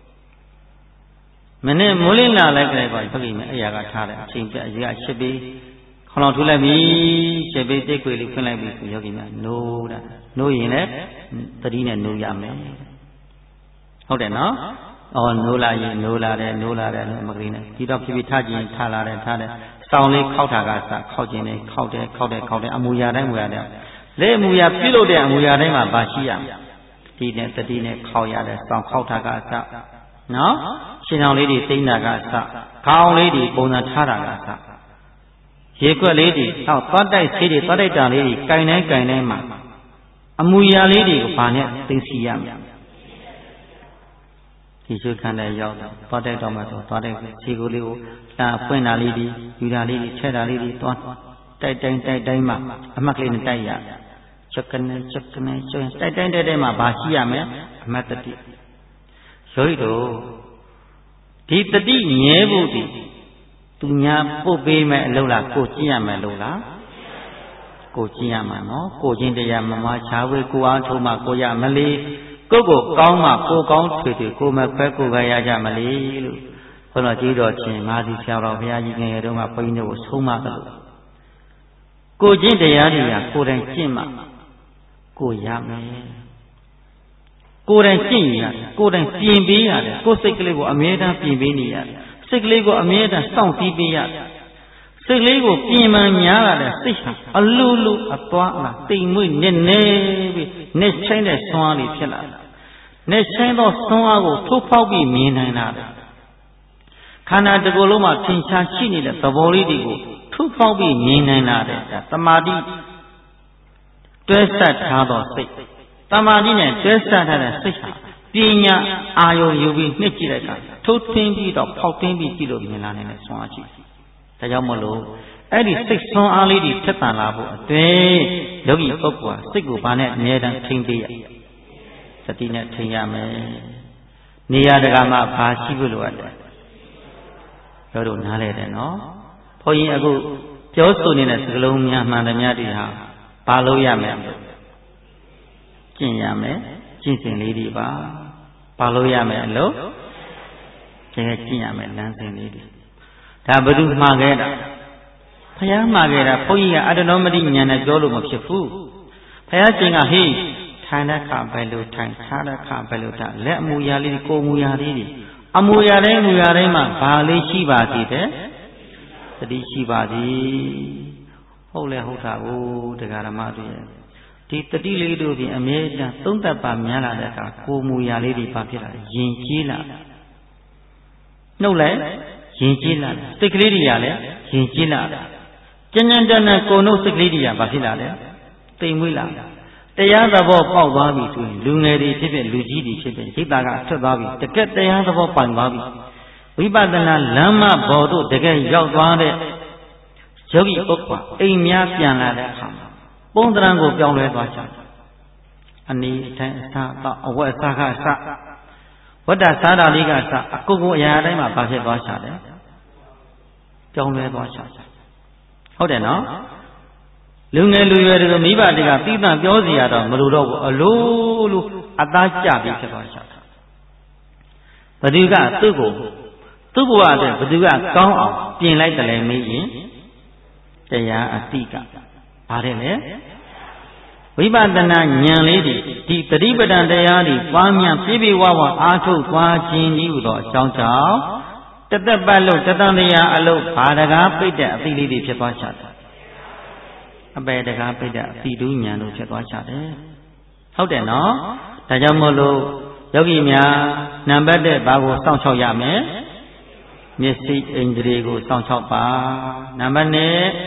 မနေ့မိုးလင်းလာလိုက်ကြတယ်ပါဘုရားမအဲ့ရကထားတယ်အချိန်ပြအရာ၈ပေခေါင်းတော်ထူလိုက်ပြီ၈ပေတိတ်ခွေလေးဖွင့်လိုက်ပြီဆိုယောဂီများနိုးတာနိုးရင်လည်းတတိနဲ့နိုးရမယ်ဟုတ်တယ်နော်နိုးလာရင်နိုးလာတယ်မကလေးနဲ့ဒီတော့ဖြည်းဖြည်းထားခြင်းထားလာတယ်စောင်းလေးခောက်တာကစခောက်ခြင်းနဲ့ခောက်တယ်အမူအရာတိုင်းလက်အမူအရာပြုလုပ်တဲ့အမူအရာတိုင်းမှာပါရှိရမယ်ဒီနဲ့တတိနဲ့ခောက်ရတယ်စောင်းခောက်တာကစနော်ရှင်အောင်လေးတွေသိမ့်တာကစခေါင်းလေးတွေပုံစံထားတာကစရေခွက်လေးတွေနောက်သွားတိုက်ဆေးတွေသွားတိုက်တာလေးတွေကင်တိုင်းမှာအမူအရာလေးတွေကိုဘာနဲ့သိသိရမယ်ဒီချိုးခန္ဓာရောက်တော့သွားတိုက်တော့မှဆိုသွားတိုက်ခြေကိုလေးကိုလာဖွင့်တာလေးတွေယူတာလေးတွေထည့်တာလေးတွေသွားတိုက်တိုင်းမှာအမှတ်ကလေးနဲ့တိုက်ရချက်ကနေတိုက်တိုင်းမှာဘာရှိရမလဲအမှတ်တတိယောဂီတို့ဒီတတိမြဲဖို့ဒီသူညာပုတ်ပေးမဲ့အလုပ်လားကိုကျင့်ရမယ်လို့လားကိုကျင့်ရမှာနော်ကိုချင်းတရားမမချာဝေကိုအားထုံးမှကိုရမလေးကိုကောင်းမှကိုကောင်းထွေကိုမခွဲကိုပဲရကြမလေးလို့ဘုရားကြီးတော်ချင်းငါးစီဆရာတော်ဘုရားကြီးငယ်တုန်းကဘုန်းကြီးတို့ဆုံးမတယ်လို့ကိုချင်းတရားတွေကကိုယ်တိုင်ကျင့်မှကိုရမယ်ကိုယ်တိုင်ကျင့်ရတယ်ကိုယ်တိုင်ပြင်ပေးရတယ်ကိုယ်စိတ်ကလေးကိုအမြဲတမ်းပြင်ပေးနေရတယ်စိတ်ကလေးကိုအမြဲတမ်းစောင့်ကြည့်ပေးရတယ်စိတ်ကလေးကိုပြင်မှန်များလာတဲ့စိတ်ဟာအလိုလိုအသွားအလာတိမ်မွေ့နေပြီးနဲ့ချင်းတဲ့ဆွမ်းအားလေးဖြစ်လာတယ်နဲ့ချင်းသောဆွမ်းအားကိုထိုးဖောက်ပြီးမြင်နိုင်တာခန္ဓာတစ်ခုလုံးမှာထင်ရှားရှိနေတဲ့သဘောလေးတွေကိုထိုးဖောက်ပြီးမြင်နိုင်တာတဲ့သမာဓိတွဲဆက်ထားသောစိတ်တမာတိနဲ့တွဲဆက်ထားတဲ့စိတ်ဟာပညာအာယုံယူပြီးနှစ်ကြည့်တဲ့အခါထုတ်ထင်းပြီးတော့ဖောက်ထင်းပြီးကြည့်လို့မြင်လာနိုင်တဲ့ဆွမ်းအားရှိဒါကြောင့်မလို့အဲ့ဒီစိတ်ဆွမ်းအားလေးတွေထက်သန်လာဖို့အတွင်းယောဂီပုဂ္ဂိုလ်ဟာစိတ်ကိုဘာနဲ့အမြဲတမ်းထိန်းပေးရစတိနဲ့ထိန်းရမယ်နေရာတကာမှာဘာရှိဖို့လိုအပ်တယ်ပြောလို့နားလဲတယ်နော်ဘုန်းကြီးအခုပြောဆိုနေတဲ့စကားလုံးများမှန်တယ်များတွေဟာဘာလို့ရမလဲကျင့်ရမယ်ကျင့်စဉ်လေးတွေပါဘာလို့ရမယ်လို့ကျင့်ရမယ်လမ်းစဉ်လေးတွေဒါဘယ်သူမှားခဲ့တာဘုရားမှားခဲ့တာဘုန်းကြီးကအတ္တနောမတိဉာဏ်နဲ့ပြောလို့မဖြစ်ဘူးဘုရားရှင်ကဟေးထိုင်တဲ့ခါပဲလို့ထိုင်ထားတဲ့ခါပဲလို့ထားလက်အမူအရာလေးကိုယ်မူအရာလေးတွေအမူအရာတိုင်းမူအရာတိုင်းမှာဘာလေးရှိပါသေးတယ်သတိရှိပါသည်ဟုတ်လဲဟုတ်တာကိုတရားဓမ္မတွေဒီတတိလေးတို့ဖြင့်အမြဲတမ်းသုံးသပ်ပါများလာတဲ့အခါကိုယ်မူအရာလေးတွေပါဖြစ်လာတယ်ယဉ်ကျေးလာနှုတ်လိုက်ယဉ်ကျေးလာစိတ်ကလေးတွေကလည်းယဉ်ကျေးလာကြံ့ကြံ့တန်းတန်းကိုယ်နှုတ်စိတ်ကလေးတွေကပါဖြစ်လာတယ်တိမ်မွေးလာတရားသဘောပေါက်သွားပြီဆိုရင်လူငယ်တွေဖြစ်ဖြစ်လူကြီးတွေဖြစ်ဖြစ်စိတ်သားကထွက်သွားပြီတကယ်တရားသဘောပိုင်သွားပြီဝိပဿနာလမ်းမဘော်တို့တကယ်ရောက်သွားတဲ့ယောဂီပုဂ္ဂိုလ်အိမ်များပြန်လာတဲ့အခါမှာပုံသဏ္ဍာန်ကိုပြောင်းလဲသွားကြတယ်အနေအထိုင်အစားအဝတ်အစားကအစဝတ္တစားတာလေးကအစအကုန်ကိုအရာတိုင်းမှာပါဖြစ်သွားကြတယ်ပြောင်းလဲသွားကြတယ်ဟုတ်တယ်နော်လူငယ်လူရွယ်တွေကိုမိဘတွေကပြီးတန်ပြောစီရတော့မလိုတော့ဘူးအလိုလိုအသားကျပြီးဖြစ်သွားကြတယ်ဘသူကသူ့ဘဝအတွက်ဘသူကကောင်းအောင်ပြင်လိုက်တယ်လေမေးရင်တရားအတိကပါတယ်လေဝိပဿနာဉာဏ်လေးဒီတတိပဒံတရားတွေပွားများပြည့်ပြည့်ဝဝအားထုတ်သွားခြင်းဤဟူသောအကြောင်းကြောင့်တသက်ပတ်လို့တတန်တရားအလုပ်ဘာတကားပိတ်တဲ့အသီးလေးတွေဖြစ်သွားကြတယ်အပေတကားပိတ်တဲ့အသီးတူးဉာဏ်တို့ဖြစ်သွားကြတယ်ဟုတ်တယ်နော်ဒါကြောင့်မို့လို့ယောဂီများနံပါတ်1ဘာကိုစောင့်ရှောက်ရမလဲမျက်စိဣန္ဒြေကိုစောင့်ရှောက်ပါနံပါတ်2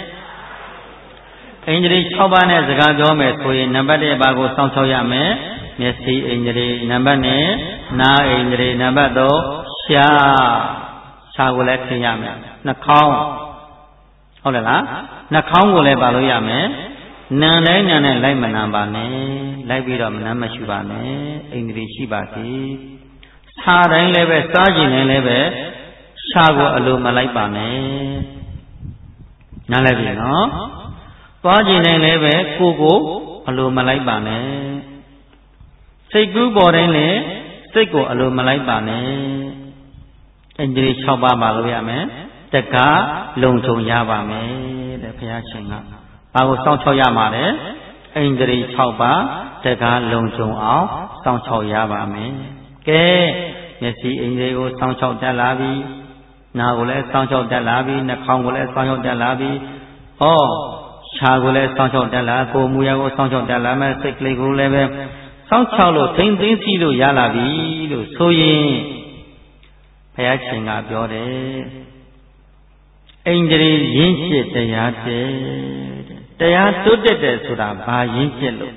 ဣန္ဒြေ6ပါးနဲ့စကားပြောမယ်ဆိုရင်နံပါတ်1ဘာကိုစောင့်ရှောက်ရမလဲမျက်စိဣန္ဒြေနံပါတ်2နားဣန္ဒြေနံပါတ်3ရှားကိုလည်းသိရမယ်နှာခေါင်းဟုတ်တယ်လားနှာခေါင်းကိုလည်းပါလို့ရမယ်နံတိုင်းနံနဲ့လိုက်မနံပါနဲ့လိုက်ပြီးတော့မနံမရှိပါနဲ့ဣန္ဒြေရှိပါစေစားတိုင်းလည်းပဲစားခြင်းတိုင်းလည်းပဲရှားကိုအလိုမလိုက်ပါနဲ့နားလည်ပြီနော်သွားခြင်းတိုင်းလည်းပဲကိုအလိုမလိုက်ပါနဲ့စိတ်ကူးပေါ်တိုင်းလည်းစိတ်ကိုအလိုမလိုက်ပါနဲ့ဣန္ဒြေ6ပါးပါလို့ရမယ်တကားလုံခြုံရပါမယ်တဲ့ဘုရားရှင်ကဘာကိုစောင့်ချောက်ရမှာလဲဣန္ဒြေ6ပါးတကားလုံခြုံအောင်စောင့်ချောက်ရပါမယ်ကဲမျက်စိဣန္ဒြေကိုစောင့်ချောက်တတ်လာပြီနားကိုလည်းစောင့်ချောက်တတ်လာပြီနှာခေါင်းကိုလည်းစောင့်ချောက်တတ်လာပြီဟောရှားကိုလည်းစောင့်ချောက်တတ်လာကိုယ်မူရာကိုစောင့်ချောက်တတ်လာမယ်စိတ်ကလေးကိုလည်းပဲစောင့်ချောက်လို့သိသိစီလို့ရလာပြီလို့ဆိုရင်ဘုရားရှင်ကပြောတယ်ဣန္ဒြေရင်းကျက်တရားတဲ့တရားတိုးတက်တယ်ဆိုတာဘာရင်းကျက်လို့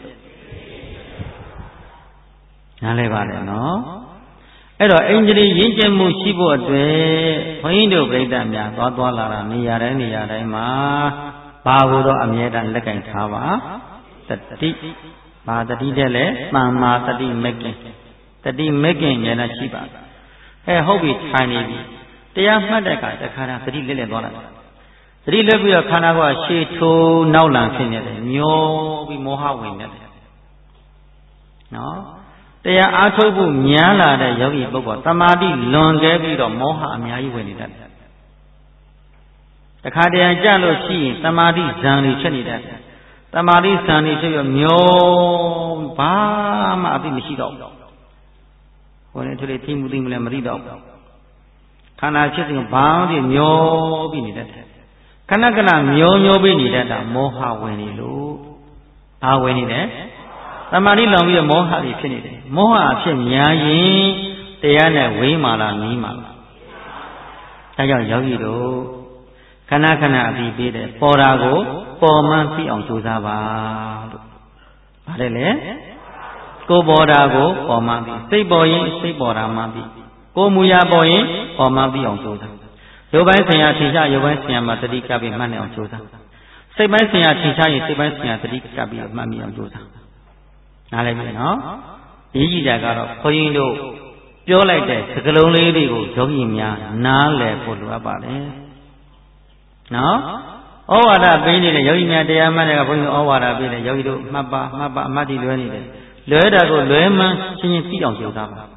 နားလဲပါလေနော်အဲ့တော့ဣန္ဒြေရင်းကျက်မှုရှိဖို့အတွက်ဘုန်းကြီးတို့ပြိဿများသွားလာတာနေရာတိုင်းမှာဘာကိုတော့အမြဲတမ်းလက်ကင်ထားပါတတိဘာတတိတဲ့လဲသမ္မာတတိမက္ကိတတိမက္ကိဉာဏ်ရှိပါဟုတ်ပြီထိုင်နေပြီတရားမှတ်တဲ့အခါတခါတည်းသတိလက်လက်သွားလာသတိလက်ပြီးတော့ခန္ဓာကိုယ်ရှေ့ထိုးနောက်လန်ဖြစ်နေတယ်မျောပြီးမောဟဝင်နေတယ်နော်တရားအားထုတ်ဖို့များလာတဲ့ယောဂီပုဂ္ဂိုလ်တမာတိလွန်ခဲ့ပြီးတော့မောဟအများကြီးဝင်နေတတ်တယ်တခါတည်းကြလို့ရှိရင်တမာတိဇံတွေဖြစ်နေတတ်တယ်တမာတိဇံတွေဖြစ်ပြီးမျောဘာမှအသိမရှိတော့ဘူးဟိုလည်းသူတွေသိမှုသိမလဲမသိတော့ဘူးခန္ဓာဖြစ်စဉ်ဘာမှမျောပြီးနေတတ်တယ်ခဏခဏမျောပြီးနေတတ်တာမောဟဝင်နေလို့ဘာဝင်နေလဲတမာတိလောင်ပြီးမောဟတွေဖြစ်နေတယ်မောဟအဖြစ်များရင်တရားနဲ့ဝေးမာလားနီးမာလားဒါကြောင့်ယောဂီတို့ခဏခဏအပြီးပေးတယ်ပေါ်တာကိုပေါ်မှန်းသိအောင်ကြိုးစားပါလို့ဗါတယ်လေကိုပေါ်တာကိုပေါ်မှန်းသိစိတ်ပေါ်ရင်စိတ်ပေါ်တာမှန်းသိကိုမူရာပေါ်ရင်ပေါ်မှန်းသိအောင်ကြိုးစားရုပ်ပိုင်းဆင်ညာထင်ရှားရုပ်ပိုင်းဆင်ညာမှာတတိကပ်ပြီးမှတ်နေအောင်ကြိုးစားစိတ်ပိုင်းဆင်ညာထင်ရှားရင်စိတ်ပိုင်းဆင်ညာတတိကပ်ပြီးမှတ်မိအောင်ကြိုးစားနားလည်ပြီနော်ရေးကြည့်တာကတော့ခွန်ကြီးတို့ပြောလိုက်တဲ့စကလုံးလေးတွေကိုယောဂီများနားလည်ဖို့လိုအပ်ပါတယ်နော်ဩဝါဒပေးနေတဲ့ယောဂီများတရားမှတ်တဲ့ကဘုန်းကြီးဩဝါဒပေးတဲ့ယောဂီတို့မှတ်ပါအမှတ်တည်လွဲနေတယ်လွဲတာကိုလွဲမှန်းချင်းချင်းသိအောင်ကြိုးစားပါ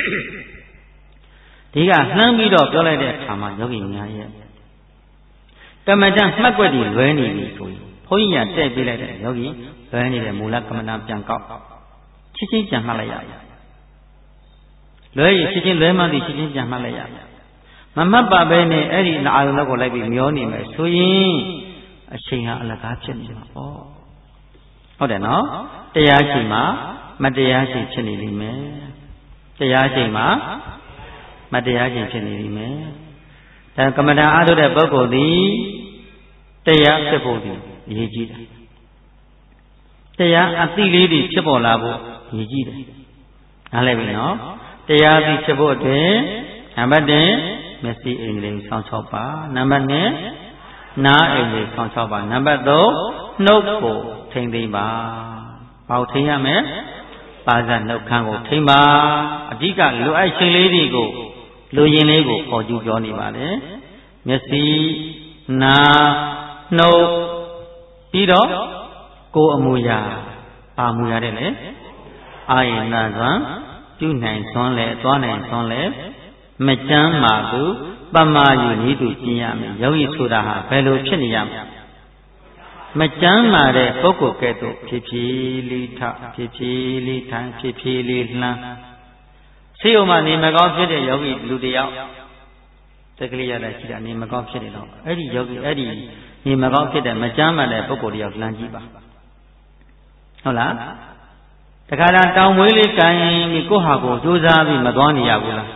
ဒီကနှမ်းပြီးတော့ပြောလိုက်တဲ့အခါမှာယောဂီများရဲ့ကမ္မဋ္ဌာန်းမှတ်ွက်တွေလွဲနေပြီဆိုရင်ဘုန်းကြီးကတဲ့ပေးလိုက်တဲ့ယောဂီလွဲနေတဲ့မူလကမ္မဋ္ဌာန်းပြန်ကောက်ချင်းချင်းပြန်မှတ်လိုက်ရလွဲရချင်းချင်းလွဲမှန်းသည်ချင်းချင်းပြန်မှတ်လိုက်ရမမှတ်ပါပဲနဲ့အဲ့ဒီအာယုံကိုလိုက်ပြီးမျောနေမယ်ဆိုရင်အချိန်ဟာအလကားဖြစ်နေမှာပေါ့ဟုတ်တယ်နော်တရားချိန်မှာမတရားချိန်ဖြစ်နေလိမ့်မယ်တရားချိန်မှာမတရားချိန်ဖြစ်နေလိမ့်မယ်ဒါကမ္မဋ္ဌာန်းအားထုတ်တဲ့ပုဂ္ဂိုလ်သည်တရားဖြစ်ဖို့ဒီအရေးကြီးတယ်တရားအသိလေးတွေဖြစ်ပေါ်လာဖို့အရေးကြီးတယ်နားလည်ပြီနော်တရားသိဖြစ်ဖို့အတွက်နံပါတ်1မျက်စိအိမ်လေးစောင့်ရှောက်ပါနံပါတ်2နားအိမ်လေးစောင့်ရှောက်ပါနံပါတ်3နှုတ်ကိုထိမ့်သိမ့်ပါဘာကိုထိမ့်ရမလဲပါဇာနှုတ်ခမ်းကိုထိမ့်ပါအဓိကလိုအပ်ခြင်းလေးတွေကိုလူရင်လေးကိုပေါ်ကျူးပြောနေပါတယ်မျက်စိနားနှုတ်ပြီးတော့ကိုယ်အမူအရာပါမူရတဲ့လေအာယနာစွမ်းပြုနိုင်စွမ်းလဲသွားနိုင်စွမ်းလဲမကြမ်းမာသူပမာယူနည်းသူကျင့်ရမယ်ယောဂီဆိုတာဟာဘယ်လိုဖြစ်နေရမလဲမကြမ်းမာတဲ့ပုဂ္ဂိုလ်ကဲ့သို့ဖြည်းဖြည်းလေးထဖြည်းဖြည်းလေးထိုင်ဖြည်းဖြည်းလေးလှမ်းဆေးရုံမှာနေမကောင်းဖြစ်တဲ့ယောဂီလူတယောက်တက်ကလေးရတဲ့ရှိတာနေမကောင်းဖြစ်နေတော့အဲ့ဒီယောဂီအဲ့ဒီနေမကောင်းဖြစ်တဲ့မကြမ်းမာတဲ့ပုဂ္ဂိုလ်တယောက်လှမ်းကြည့်ပါဟုတ်လားတခါတည်းတောင်မွေးလေးကန်ပြီးကိုယ့်ဟာကိုယ်ကြိုးစားပြီးမသွားနေရဘူးလား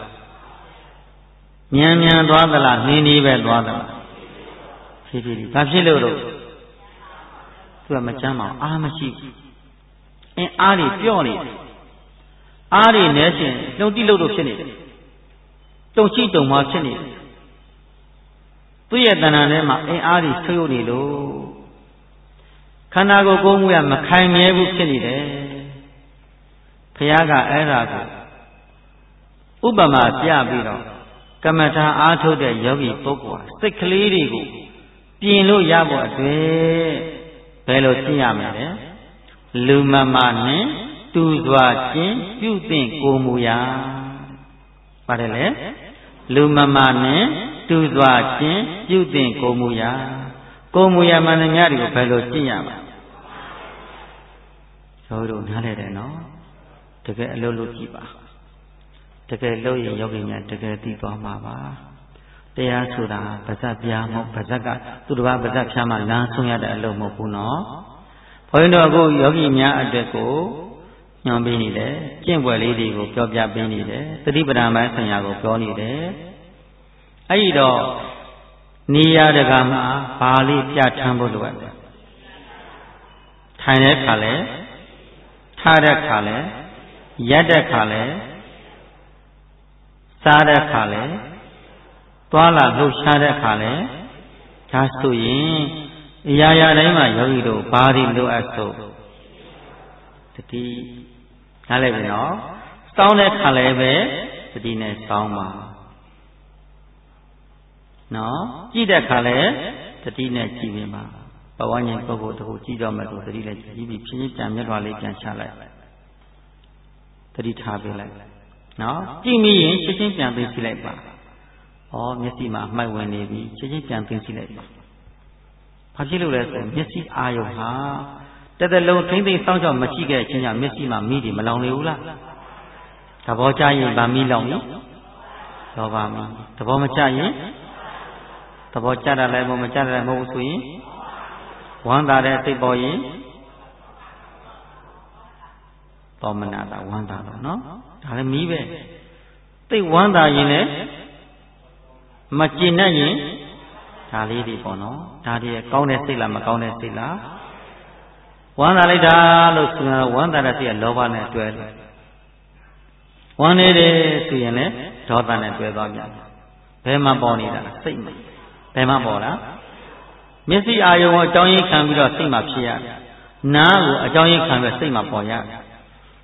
မြန်သွားသလားနှင်းနှီးပဲသွားသလားဖြည်းဖြည်းဘာဖြစ်လို့တော့သူကမကြမ်းပါဘူးအားမရှိဘူးအားတွေပြော့နေတယ်အားတွေနဲရှင်လှုပ်တိလှုပ်လို့ဖြစ်နေတယ်တုံရှိတုံမှဖြစ်နေတယ်သူ့ရဲ့တဏ္ဍာထဲမှာအားတွေဆွေးရုံနေလို့ခန္ဓာကိုယ်ကိုယ်မှုရမခိုင်မြဲဘူးဖြစ်နေတယ်ဘုရားကအဲ့ဒါကိုဥပမာပြပြီးတော့ကမ္မထာအားထုတ်တဲ့ယောဂီပုဂ္ဂိုလ်ဟာစိတ်ကလေးတွေကိုပြင်လို့ရဖို့အတွက်ဘယ်လိုကျင့်ရမလဲလူမမနဲ့တူစွာခြင်းပြုသင့်ကိုမူရာပါတယ်လေလူမမနဲ့တူစွာခြင်းပြုသင့်ကိုမူရာကိုမူရာမှန်သမျှတွေကိုဘယ်လိုကျင့်ရမလဲကျောတို့နားလည်တယ်နော်တကယ်အလုပ်လုပ်ကြည့်ပါတကယ်လုပ်ရင်ယောဂီများတကယ်သိသွားမှာပါတရားဆိုတာဗဇတ်ပြားမဟုတ်ဗဇက်ကသူတစ်ပါးဗဇက်ဖြားမှလမ်းဆုံးရတဲ့အလုပ်မဟုတ်ဘူးနော်ဘုန်းကြီးတို့အခုယောဂီများအတွက်ကိုညွှန်ပေးနေတယ်ကျင့်ပွဲလေးတွေကိုပြောပြပေးနေတယ်သတိပဋ္ဌာန်ပိုင်းဆရာကိုပြောနေတယ်အဲ့ဒီတော့နေရာတကာမှာဘာလေးပြဋ္ဌာန်းဖို့လိုအပ်တယ်ထိုင်တဲ့ခါလဲထားတဲ့ခါလဲရက်တဲ့ခါလဲစားတဲ့ခါလဲသွားလာလှုပ်ရှားတဲ့ခါလဲဒါဆိုရင်အရာရာတိုင်းမှာယောဂီတို့ဘာတွေလိုအပ်ဆိုတတိနားလည်ပြီနော်စောင်းတဲ့ခါလဲပဲတတိနဲ့စောင်းပါနော်ကြည့်တဲ့ခါလဲတတိနဲ့ကြည့်ပြင်ပါဘဝဉာဏ်ပုဂ္ဂိုလ်တို့ကြည့်တော့မယ်ဆိုတတိနဲ့ကြည့်ပြီးဖြည်းဖြည်းပြန်မျက်လွှာလေးပြန်ချလိုက်တတိထားပေးလိုက်နော်ကြည့်မိရင်ချက်ချင်းပြန်သိသိလိုက်ပါဩမျက်စိမှာမှိုက်ဝင်နေပြီချက်ချင်းပြန်သိသိလိုက်ပါဘာဖြစ်လို့လဲဆိုမျက်စိအာယုံဟာတသက်လုံးထိမ့်သိမ့်စောင့်ရှောက်မရှိခဲ့ခြင်းကြောင့်မျက်စိမှာမိတွေမလောင်နေဘူးလားသဘောကျရင်ဗာမိလောင်ပြီလောဘမိသဘောမကျရင်သဘောကျတာလည်းမကျတာလည်းမဟုတ်ဘူးဆိုရင်ဝမ်းသာတဲ့စိတ်ပေါ်ရင်သောမနာတာဝမ်းသာတော့နော်ဒါလည်းမီးပဲသိဝမ်းသာရင်လည်းမကျင်တတ်ရင်ဒါလေးတွေပေါ့နော်ဒါတွေကောင်းတဲ့စိတ်လားမကောင်းတဲ့စိတ်လားဝမ်းသာလိုက်တာလို့ဆိုရင်ဝမ်းသာတဲ့စိတ်ကလောဘနဲ့တွဲတယ်ဝမ်းနေတယ်ဆိုရင်လည်းဒေါသနဲ့တွဲသွားပြန်ဘယ်မှာပေါ်နေတာစိတ်မှာဘယ်မှာပေါ်လားမျက်စိအာရုံကိုအကြောင်းရင်းခံပြီးတော့စိတ်မှာဖြစ်ရတယ်နားကိုအကြောင်းရင်းခံပြီးစိတ်မှာပေါ်ရတယ်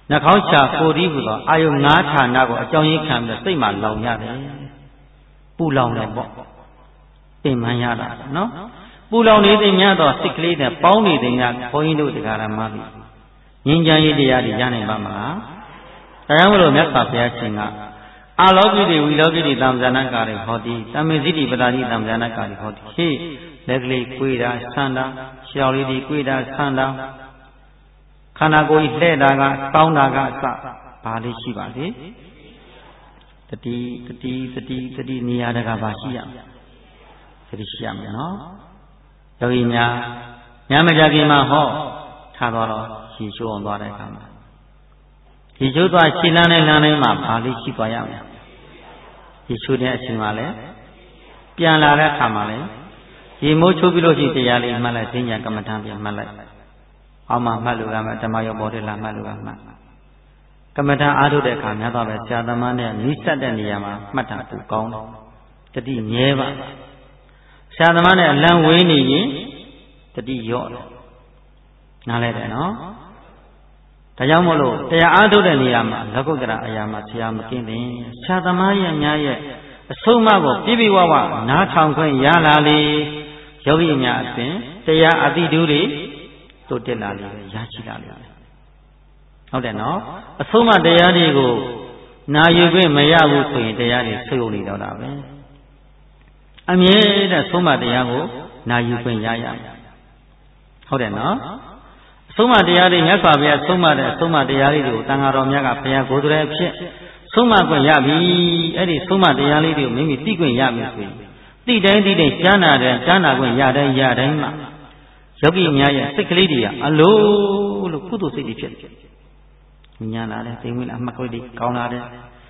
နှာခေါင်းချကိုယ်ဒီဟူသောအာယု၅ဌာနကိုအကြောင်းရင်းခံပြီးစိတ်မှာလောင်ရတယ်ပူလောင်တယ်ပေါ့ပင်ပန်းရတာနော်ပူလောင်နေတဲ့များတော့စိတ်ကလေးနဲ့ပေါင်းနေတဲ့များဘုန်းကြီးတို့တရားဓမ္မတွေငြိမ်းချမ်းရေးတရားတွေရနိုင်ပါမလားဒါကြောင့်မလို့မြတ်စွာဘုရားရှင်ကအာလောကိတိဝိလောကိတိသံဃာနာကာရိဟောတိတမေဇိတိပတာတိသံဃာနာကာရိဟောတိဟေ့လက်ကလေးကွေးတာဆန်းတာရှောက်လေးတွေကွေးတာဆန်းတာခန္ဓာကိုယ်ကြီးလှဲ့တာကကောင်းတာကအစဘာလေးရှိပါလေတတိနေရာတကဘာရှိရမလဲတတိရှိရမယ်နော်ယောဂီများမကြခင်မှာဟောထားတော့ရေချိုးအောင်သွားတဲ့အခါမှာရေချိုးသွားရှင်းလန်းတဲ့လမ်းတိုင်းမှာဘာလေးရှိသွားရမလဲရေချိုးတဲ့အချိန်မှာလည်းပြန်လာတဲ့အခါမှာလည်းရေမိုးချိုးပြီးလို့ရှိရင်တရားလေးမှတ်လိုက်သိညာကမ္မဋ္ဌာန်းပြန်မှတ်လိုက်အောက်မှာမှတ်လို့ကမှဓမ္မယောဘောဓိလာမှတ်လို့ကမှတ်ကမ္မဋ္ဌာန်းအားထုတ်တဲ့အခါများတော့ပဲဆရာသမားနဲ့မိစက်တဲ့နေရာမှာမှတ်တာပူကောင်းတယ်တတိမြဲပါဆရာသမားနဲ့အလံဝေးနေရင်တတိရော့တယ်နားလဲတယ်နော်ဒါကြောင့်မို့လို့တရားအားထုတ်တဲ့နေရာမှာလောကုတ္တရာအရာမှာဆရာမကင်းတယ်ဆရာသမားရဲ့များရဲ့အဆုံးအမကိုပြည့်ပြည့်ဝဝနားထောင်ခွင့်ရလာလေယောဂီများအစဉ်တရားအတိတူတွေတိုးတက်လာလေရရှိလာလေဟုတ်တယ်နော်အဆုံးအမတရားတွေကိုနာယူခွင့်မရဘူးဆိုရင်တရားတွေဆွေးနွေးနေတော့တာပဲအမြဲတမ်းဆုံးမတရားကိုနာယူခွင့်ရရဟုတ်တယ်နော်အဆုံးမတရားတွေမြတ်စွာဘုရားဆုံးမတဲ့အဆုံးမတရားလေးတွေကိုတန်ဃာတော်များကဘုရားကိုယ်တော်အဖြစ်ဆုံးမခွင့်ရပြီအဲ့ဒီဆုံးမတရားလေးတွေကိုမိမိသိခွင့်ရပြီဆိုရင်သိတိုင်းကြားနာခွင့်ရတိုင်းမှာယောဂီများရဲ့စိတ်ကလေးတွေကအလိုလို့ကုသိုလ်စိတ်တွေဖြစ်တယ်ညာလာတယ်သိဝင်လာအမှတ်ကလေးတွေကောင်းလာတယ်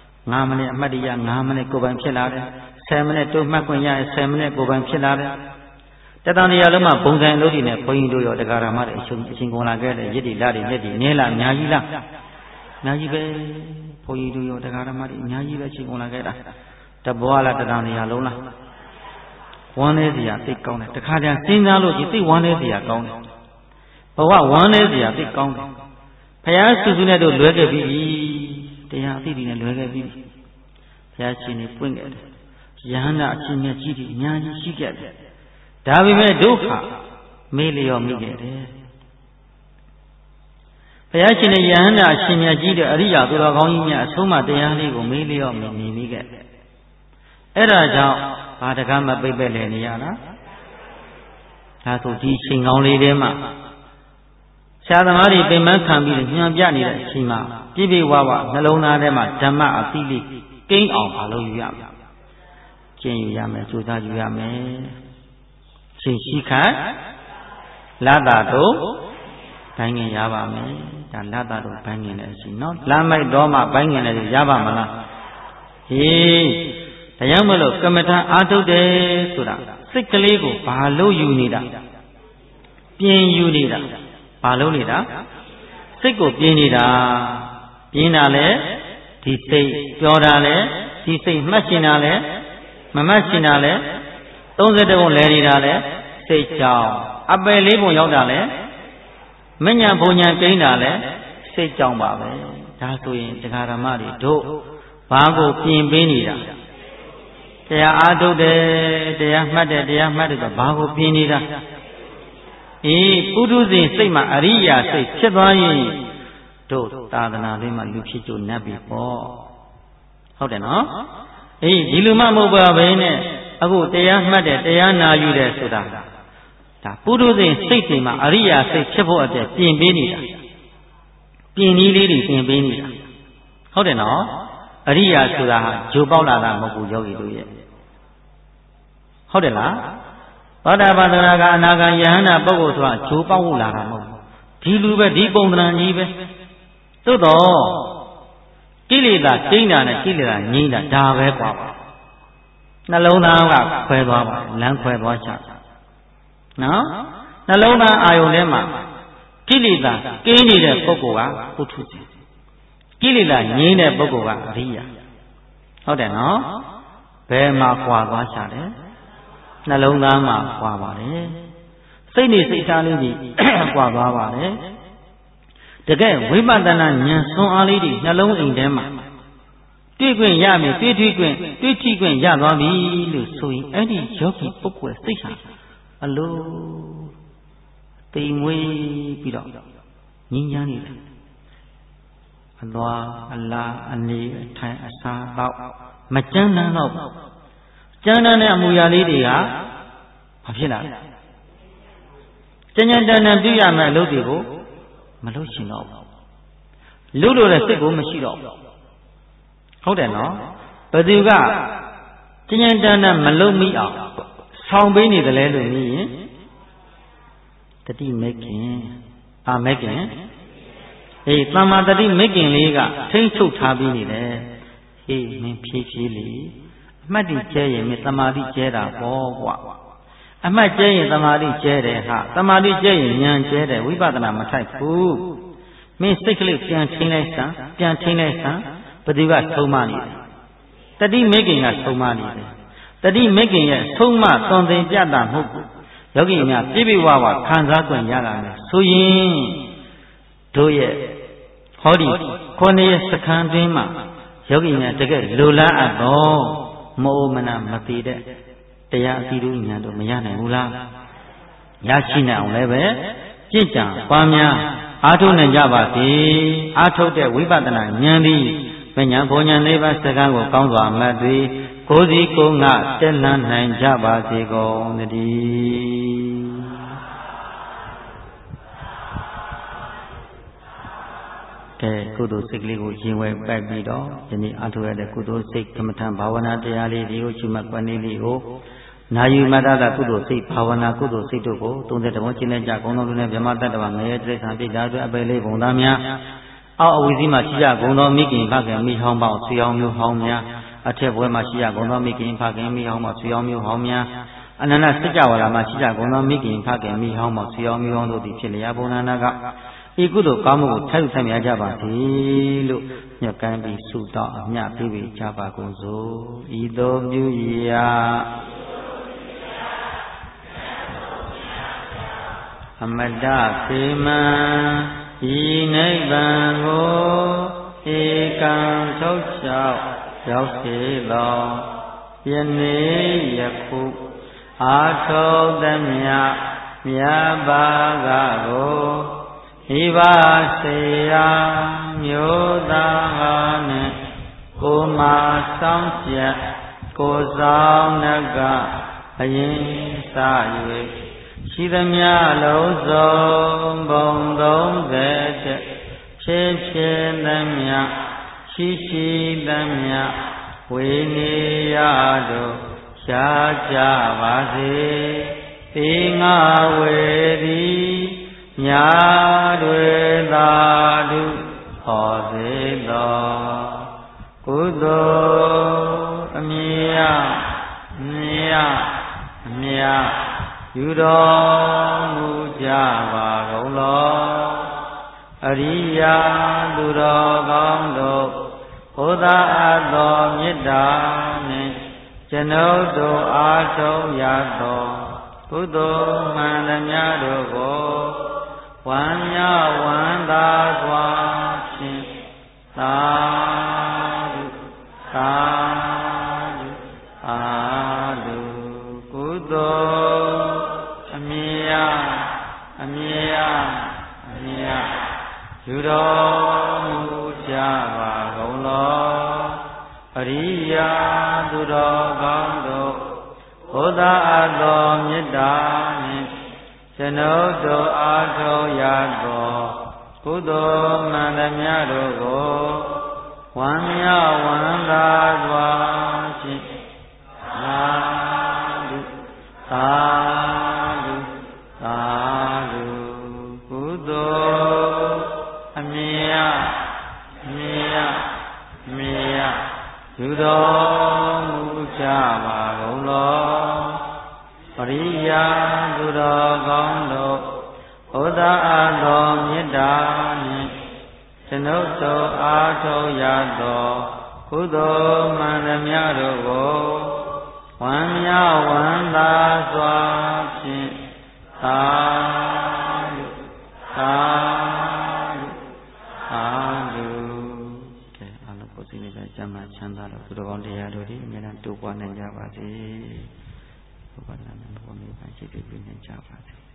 9မိနစ်အမှတ်တရ9မိနစ်ကိုယ်ပိုင်ဖြစ်လာတယ်10မိနစ်တိုးမှတ်ခွင့်ရတယ်10မိနစ်ကိုယ်ပိုင်ဖြစ်လာတယ်တတန်တရားလုံးမှာဘုံဆိုင်လို့ဒီနဲ့ဘုန်းကြီးတို့ရောတရားဓမ္မတွေအချင်းကုန်လာခဲ့တဲ့ရစ်တီလာတွေမြက်တီနည်းလားအများကြီးလားအများကြီးပဲဘုန်းကြီးတို့ရောတရားဓမ္မတွေအများကြီးပဲအချင်းကုန်လာခဲ့တာတဘွားလားတတန်တရားလုံးလားဝမ်းနေစရာသိကောင်းတယ်တခါတည်းစဉ်းစားလို့ဒီသိဝမ်းနေစရာကောင်းတယ်ဘဝဝမ်းနေစရာသိကောင်းတယ်ဘုရားစုစုနဲ့တို့လွဲခဲ့ပြီတရားအသိတွေနဲ့လွဲခဲ့ပြီဘုရားရှင်နေပွင့်ခဲ့တယ်ယဟန္တာအချင်းမြတ်ကြီးတွေအများကြီးရှိခဲ့တယ်ဒါပေမဲ့ဒုက္ခမေးလျော်မိခဲ့တယ်ဘုရားရှင်ရဲ့ယဟန္တာအချင်းမြတ်ကြီးတွေအရိယာသူတော်ကောင်းကြီးများအဆုံးအမတရားလေးကိုမေးလျော်မြင်မိခဲ့တယ်အဲ့ဒါကြောင့်ဘာတကားမပိတ်ပက်လဲနေရလားဒါဆိုဒီချိန်ကောင်းလေးထဲမှာဆရာသမားတွေပင်ပန်းခံပြီးညှံပြနေတဲ့အချိန်မှာပြည့်ပြည့်ဝဝနှလုံးသားထဲမှာဓမ္မအသိလေးကိန်းအောင်မလုပ်ယူရမယ်ကျင့်ယူရမယ်ကြိုးစားယူရမယ်ရှင်ရှိခတ်လတ္တတို့ဘိုင်းငင်ရပါမယ်ဒါလတ္တတို့ဘိုင်းငင်လည်းရှိနော်လမ်းမိုက်တော့မှဘိုင်းငင်လည်းရပါမလားဟေးဒါကြောင့်မလို့ကမ္မထာအားထုတ်တယ်ဆိုတာစိတ်ကလေးကိုဘာလို့ယူနေတာပြင်ယူနေတာဘာလို့နေတာစိတ်ကိုပြင်းနေတာပြင်းတာလဲဒီစိတ်ပြောတာလဲဒီစိတ်မှတ်ရှင်တာလဲမမှတ်ရှင်တာလဲ32ပုံလဲနေတာလဲစိတ်ကြောင့်အပယ်လေးပုံရောက်တာလဲမညံဘုံညံကိန်းတာလဲစိတ်ကြောင့်ပါပဲဒါဆိုရင်တရားဓမ္မတွေတို့ဘာကိုပြင်ပေးနေတာတရားအားထုတ်တယ်တရားမှတ်တယ်ဆိုဘာကိုပြင်နေတာပုထုဇဉ်စိတ်မှာအရိယာစိတ်ဖြစ်သွားရင်တို့သာသနာလေးမှာလူဖြစ်ကြနတ်ပြီပေါ့ဟုတ်တယ်နော်ဒီလူမှမဟုတ်ပါဘဲနဲ့အခုတရားမှတ်တယ်တရားနာယူတယ်ဆိုတာဒါပုထုဇဉ်စိတ်တွေမှာအရိယာစိတ်ဖြစ်ဖို့အတွက်ပြင်ပေးနေတာပြင်နည်းလေးတွေပြင်ပေးနေတာဟုတ်တယ်နော်အရိယာဆိုတာဟာဂျိုပေါက်လာတာမဟုတ်ဘူးယောဂီတို့ရဲ့ဟုတ်တယ်လားသောတာပန်သရဂါအနာဂံယဟန္တာပုဂ္ဂိုလ်ဆိုတာဂျိုပေါက်လာတာမဟုတ်ဘူးဒီလူပဲဒီပုံသဏ္ဍာန်ကြီးပဲသို့တော့ကိလေသာကျိန်းတာနဲ့ကိလေသာငြိမ်းတာဒါပဲကွာနှလုံးသားကခွဲသွားပါလမ်းခွဲသွားချနော်နှလုံးသားအာယုန်ထဲမှာကိလေသာကင်းနေတဲ့ပုဂ္ဂိုလ်ကပုထုဇဉ်ကိလေသာငြိမ်းတဲ့ပုဂ္ဂိုလ်ကအရိယာဟုတ်တယ်နော်ဘယ်မှာကွာသွားချတယ်နှလုံးသားမှာကွာပါတယ်စိတ်နေစိတ်ထားလေးကြီးကွာသွားပါတယ်တကယ်ဝိပဿနာဉာဏ်စွမ်းအားလေးတွေနှလုံးအိမ်ထဲမှာတွေ့ခွင့်ရမယ်တွေ့ထိခွင့်ရသွားပြီလို့ဆိုရင်အဲ့ဒီယောဂီပုဂ္ဂိုလ်စိတ်ဟာအလိုတိမ်မွေးပြီးတော့ငြိမ်းချမ်းနေတယ်အလွာအလားအနေအထိုင်အစားတော့မကြမ်းတမ်းတော့ကြမ်းတမ်းတဲ့အမူအရာလေးတွေကဘာဖြစ်လာလဲကြံ့ကြံ့တန်တန်ပြုရမယ်အလုပ်တွေကိုမလုပ်ရှင်တော့ဘူးလုပ်လို့တဲ့စိတ်ကိုမရှိတော့ဘူးဟုတ်တယ်နော်ဘယ်သူကကြံ့ကြံ့တန်တန်မလုပ်မိအောင်ဆောင်ပေးနေတယ်လဲလို့မြင်ရင်တတိမက္ခင်မက္ခင်သမ္မာတတိမက္ခင်လေးကထိမ့်ချုပ်ထားပြီးနေတယ်ဟေးမင်းဖြည်းဖြည်းလေးအမှတ်တည်ကျဲရင်မင်းသမာဓိကျဲတာပေါ့ကွာအမှတ်ကျဲရင်သမာဓိကျဲတယ်ဟာသမာဓိကျဲရင်ဉာဏ်ကျဲတယ်ဝိပဿနာမထိုက်ဘူးမင်းစိတ်ကလေးပြန်ထိန်းလိုက်စမ်းဘယ်သူကဆုံးမနေတယ်တတိမက္ခင်ကဆုံးမနေတယ်တတိမက္ခင်ရဲ့ဆုံးမသွန်သင်ပြတာမဟုတ်ဘူးယောဂီများပြည့်ပြည့်ဝဝခံစား권ရတာမယ်ဆိုရင်တို့ရဲ့ဟောဒီခုနှစ်ရက်စခန်းတွင်းမှာယောဂီများတကယ်လိုလားအပ်တော့မအိုမနာမသေးတဲ့တရားအစီတို့ဉာဏ်တို့မရနိုင်ဘူးလားရရှိနိုင်အောင်လည်းပဲကြင်ကြံပွားများအားထုတ်နိုင်ကြပါစေအားထုတ်တဲ့ဝိပဿနာဉာဏ်သည်မဉ္ဇဉ်ဘုံဉာဏ်၄ပါးစကားကိုကောင်းစွာမှတ်သွေကိုယ်စီကိုယ်ငါတက်လှမ်းနိုင်ကြပါစေကုန်သတည်းကဲကုသိုလ်စိတ်ကလေးကိုရင်ဝယ်ပိုက်ပြီးတော့ဒီနေ့အားထုတ်ရတဲ့ကုသိုလ်စိတ်ကမ္မထံဘာဝနာတရားလေးဒီကိုရှိမှကွယ်နေလေးကိုနာယူမတ္တတာကုသိုလ်စိတ်ဘာဝနာကုသိုလ်စိတ်တို့ကို30ဘုံကျင့်တဲ့ကြဂုံတော်လူနဲ့ဗြဟ္မတတ္တဝငရဲတိရစ္ဆာန်ပိဋ္ဌာအတွက်အပေလေးဘုံသားများအောက်အဝီစီမှာရှိကြဂုံတော်မိခင်ဖခင်မိဟောင်းပေါင်းဆွေအောင်မျိုးဟောင်းများအထက်ဘွဲမှာရှိကြဂုံတော်မိခင်ဖခင်မိဟောင်းပေါင်းဆွေအောင်မျိုးဟောင်းများအနန္တစကြဝဠာမှာရှိကြဂုံတော်မိခင်ဖခင်မိဟောင်းပေါင်းဆွေအောင်မျိုးဟောင်းတို့သည်ဖြစ်လျာဘုံနာကဤကုသိုလ်ကောင်းမှုကိုထိုက်ဆိုင်ရကြပါစေလို့ညွှန်ကမ်းပြီးဆုတောင်းအမြပေးပေးကြပါကုန်စို့ဤသို့ပြုရာအမတဖေမံဤနိဗ္ဗာန်ကိုဧကံထုတ်လျှောက်ရောက်စေသောယနေ့ယခုအာထုံသမျှမြတ်ဘာကကိုဤပါစေရာမျိုးသားဟာနှင့်ကိုမာဆောင်ချက်ကိုဆောင်နကအရင်စ၍ရှိသမျှလုံးစုံဘုံ30ဖြစ်ဖြစ်သမျှရှိသမျှဝေနေရတို့ရှားကြပါစေသေငါဝေသည်ညာတွေသာဓုဟောစေသောကုသိုလ်အမြတ်ယူတော်မူကြပါကုန်လောအရိယာသူတော်ကောင်းတို့ဘုရားအပ်သောမေတ္တာနှင့်ကျွန်ုပ်တို့အားထုတ်ရသောကုသိုလ်မှန်သမျှတို့ကိုဝမ်းမြောက်ဝမ်းသာစွာဖြင့်သာဓုကုသိုလ်အမြတ်ယူတော်မူကြပါကုန်လောအရိယာသူတော်ကောင်းတို့ဘုရားအပ်သောမေတ္တာနှင့်ကျွန်ုပ်တို့အားထုတ်ရသောကုသိုလ်မှန်သမျှတို့ကိုဝမ်းမြောက်ဝမ်းသာစွာဖြင့်သာဓုကုသိုလ်အမြတ်ယူတော်မူကြပါကုန်လောပရိယာသူတော်ကောင်းတို့ဘုရားအပ်သောမေတ္တာနှင့်ကျွန်ုပ်တို့အားထုတ်ရသောကုသိုလ်မှန်သမျှတို့ကိုဝမ်းမြောက်ဝမ်းသာစွာဖြင့်သာဓုမ်းသာလို့သူတော်ကောင်းတရားတို့ဒီအမြဲတမ်းတိုးပွားနိုင်ကြပါစေဘုရားနာမည်ဘုရားမြတ်ရှိတည်ပြည့်နေကြပါစေ